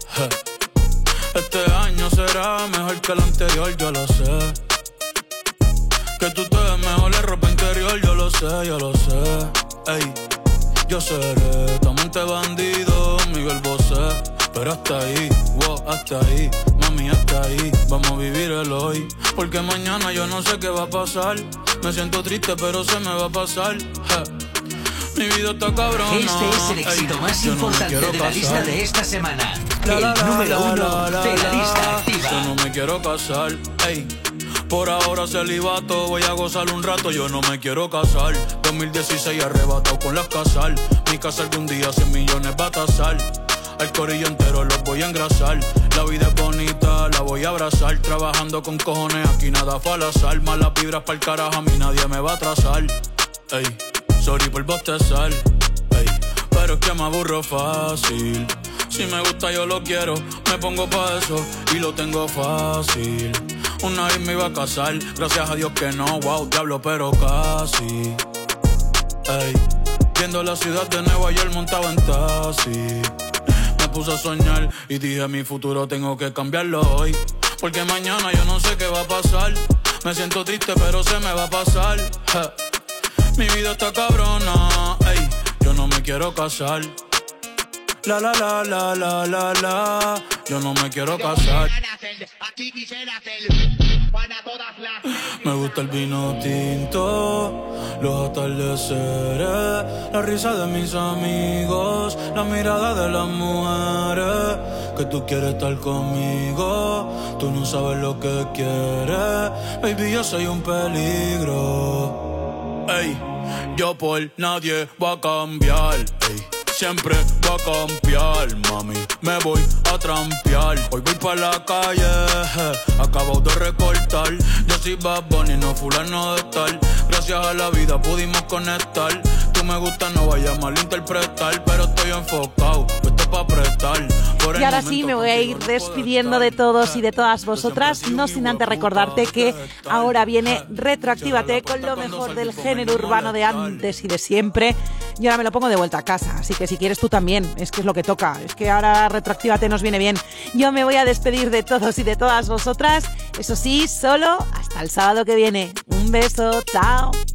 Este año será mejor que el anterior, yo lo sé. Que tú te ves mejor en ropa interior, yo lo sé, yo lo sé. Ey, yo seré tu amante bandido, Miguel Bosé. Pero hasta ahí, wow, hasta ahí, mami, hasta ahí. Vamos a vivir el hoy, porque mañana yo no sé qué va a pasar. Me siento triste, pero se me va a pasar. Mi vida está cabrona. Este es el éxito más importante de la lista de esta semana. El número 1 de la lista activa. Yo no me quiero casar, ey. Por ahora celibato, voy a gozar un rato, yo no me quiero casar. 2016 arrebatado con las casal. Mi casa algún día 100 millones va a tasar. Al corillo entero los voy a engrasar. La vida es bonita, la voy a abrazar. Trabajando con cojones, aquí nada fue al azar. Malas vibras pa'l carajo, a mí nadie me va a atrasar. Ey, sorry por bostezar. Ey, pero es que me aburro fácil. Si me gusta yo lo quiero, me pongo pa' eso y lo tengo fácil. Una vez me iba a casar, gracias a Dios que no, wow, diablo, pero casi. Ey, viendo la ciudad de Nueva York montado en taxi. Me puse a soñar y dije mi futuro tengo que cambiarlo hoy. Porque mañana yo no sé qué va a pasar. Me siento triste pero se me va a pasar. Mi vida está cabrona, ey, yo no me quiero casar. La la la la la la la, yo no me quiero casar. Me gusta el vino tinto, los atardeceres, la risa de mis amigos, la mirada de las mujeres. Que tú quieres estar conmigo, tú no sabes lo que quieres. Baby, yo soy un peligro. Ey, yo por nadie voy a cambiar. Ey, siempre voy a cambiar, mami. Me voy a trampear. Hoy voy pa' la calle, acabo de recortar. Yo soy Bad Bunny, no fulano de estar. Gracias a la vida pudimos conectar. Tú me gusta, no vayas a malinterpretar. Pero estoy enfocado, esto pa' apretar. Y ahora sí me voy a ir despidiendo de todos y de todas vosotras, no sin antes recordarte que ahora viene Retroactívate con lo mejor del género urbano de antes y de siempre. Y ahora me lo pongo de vuelta a casa, así que si quieres tú también, es que es lo que toca, es que ahora Retroactívate nos viene bien. Yo me voy a despedir de todos y de todas vosotras, eso sí, solo hasta el sábado que viene. Un beso, chao.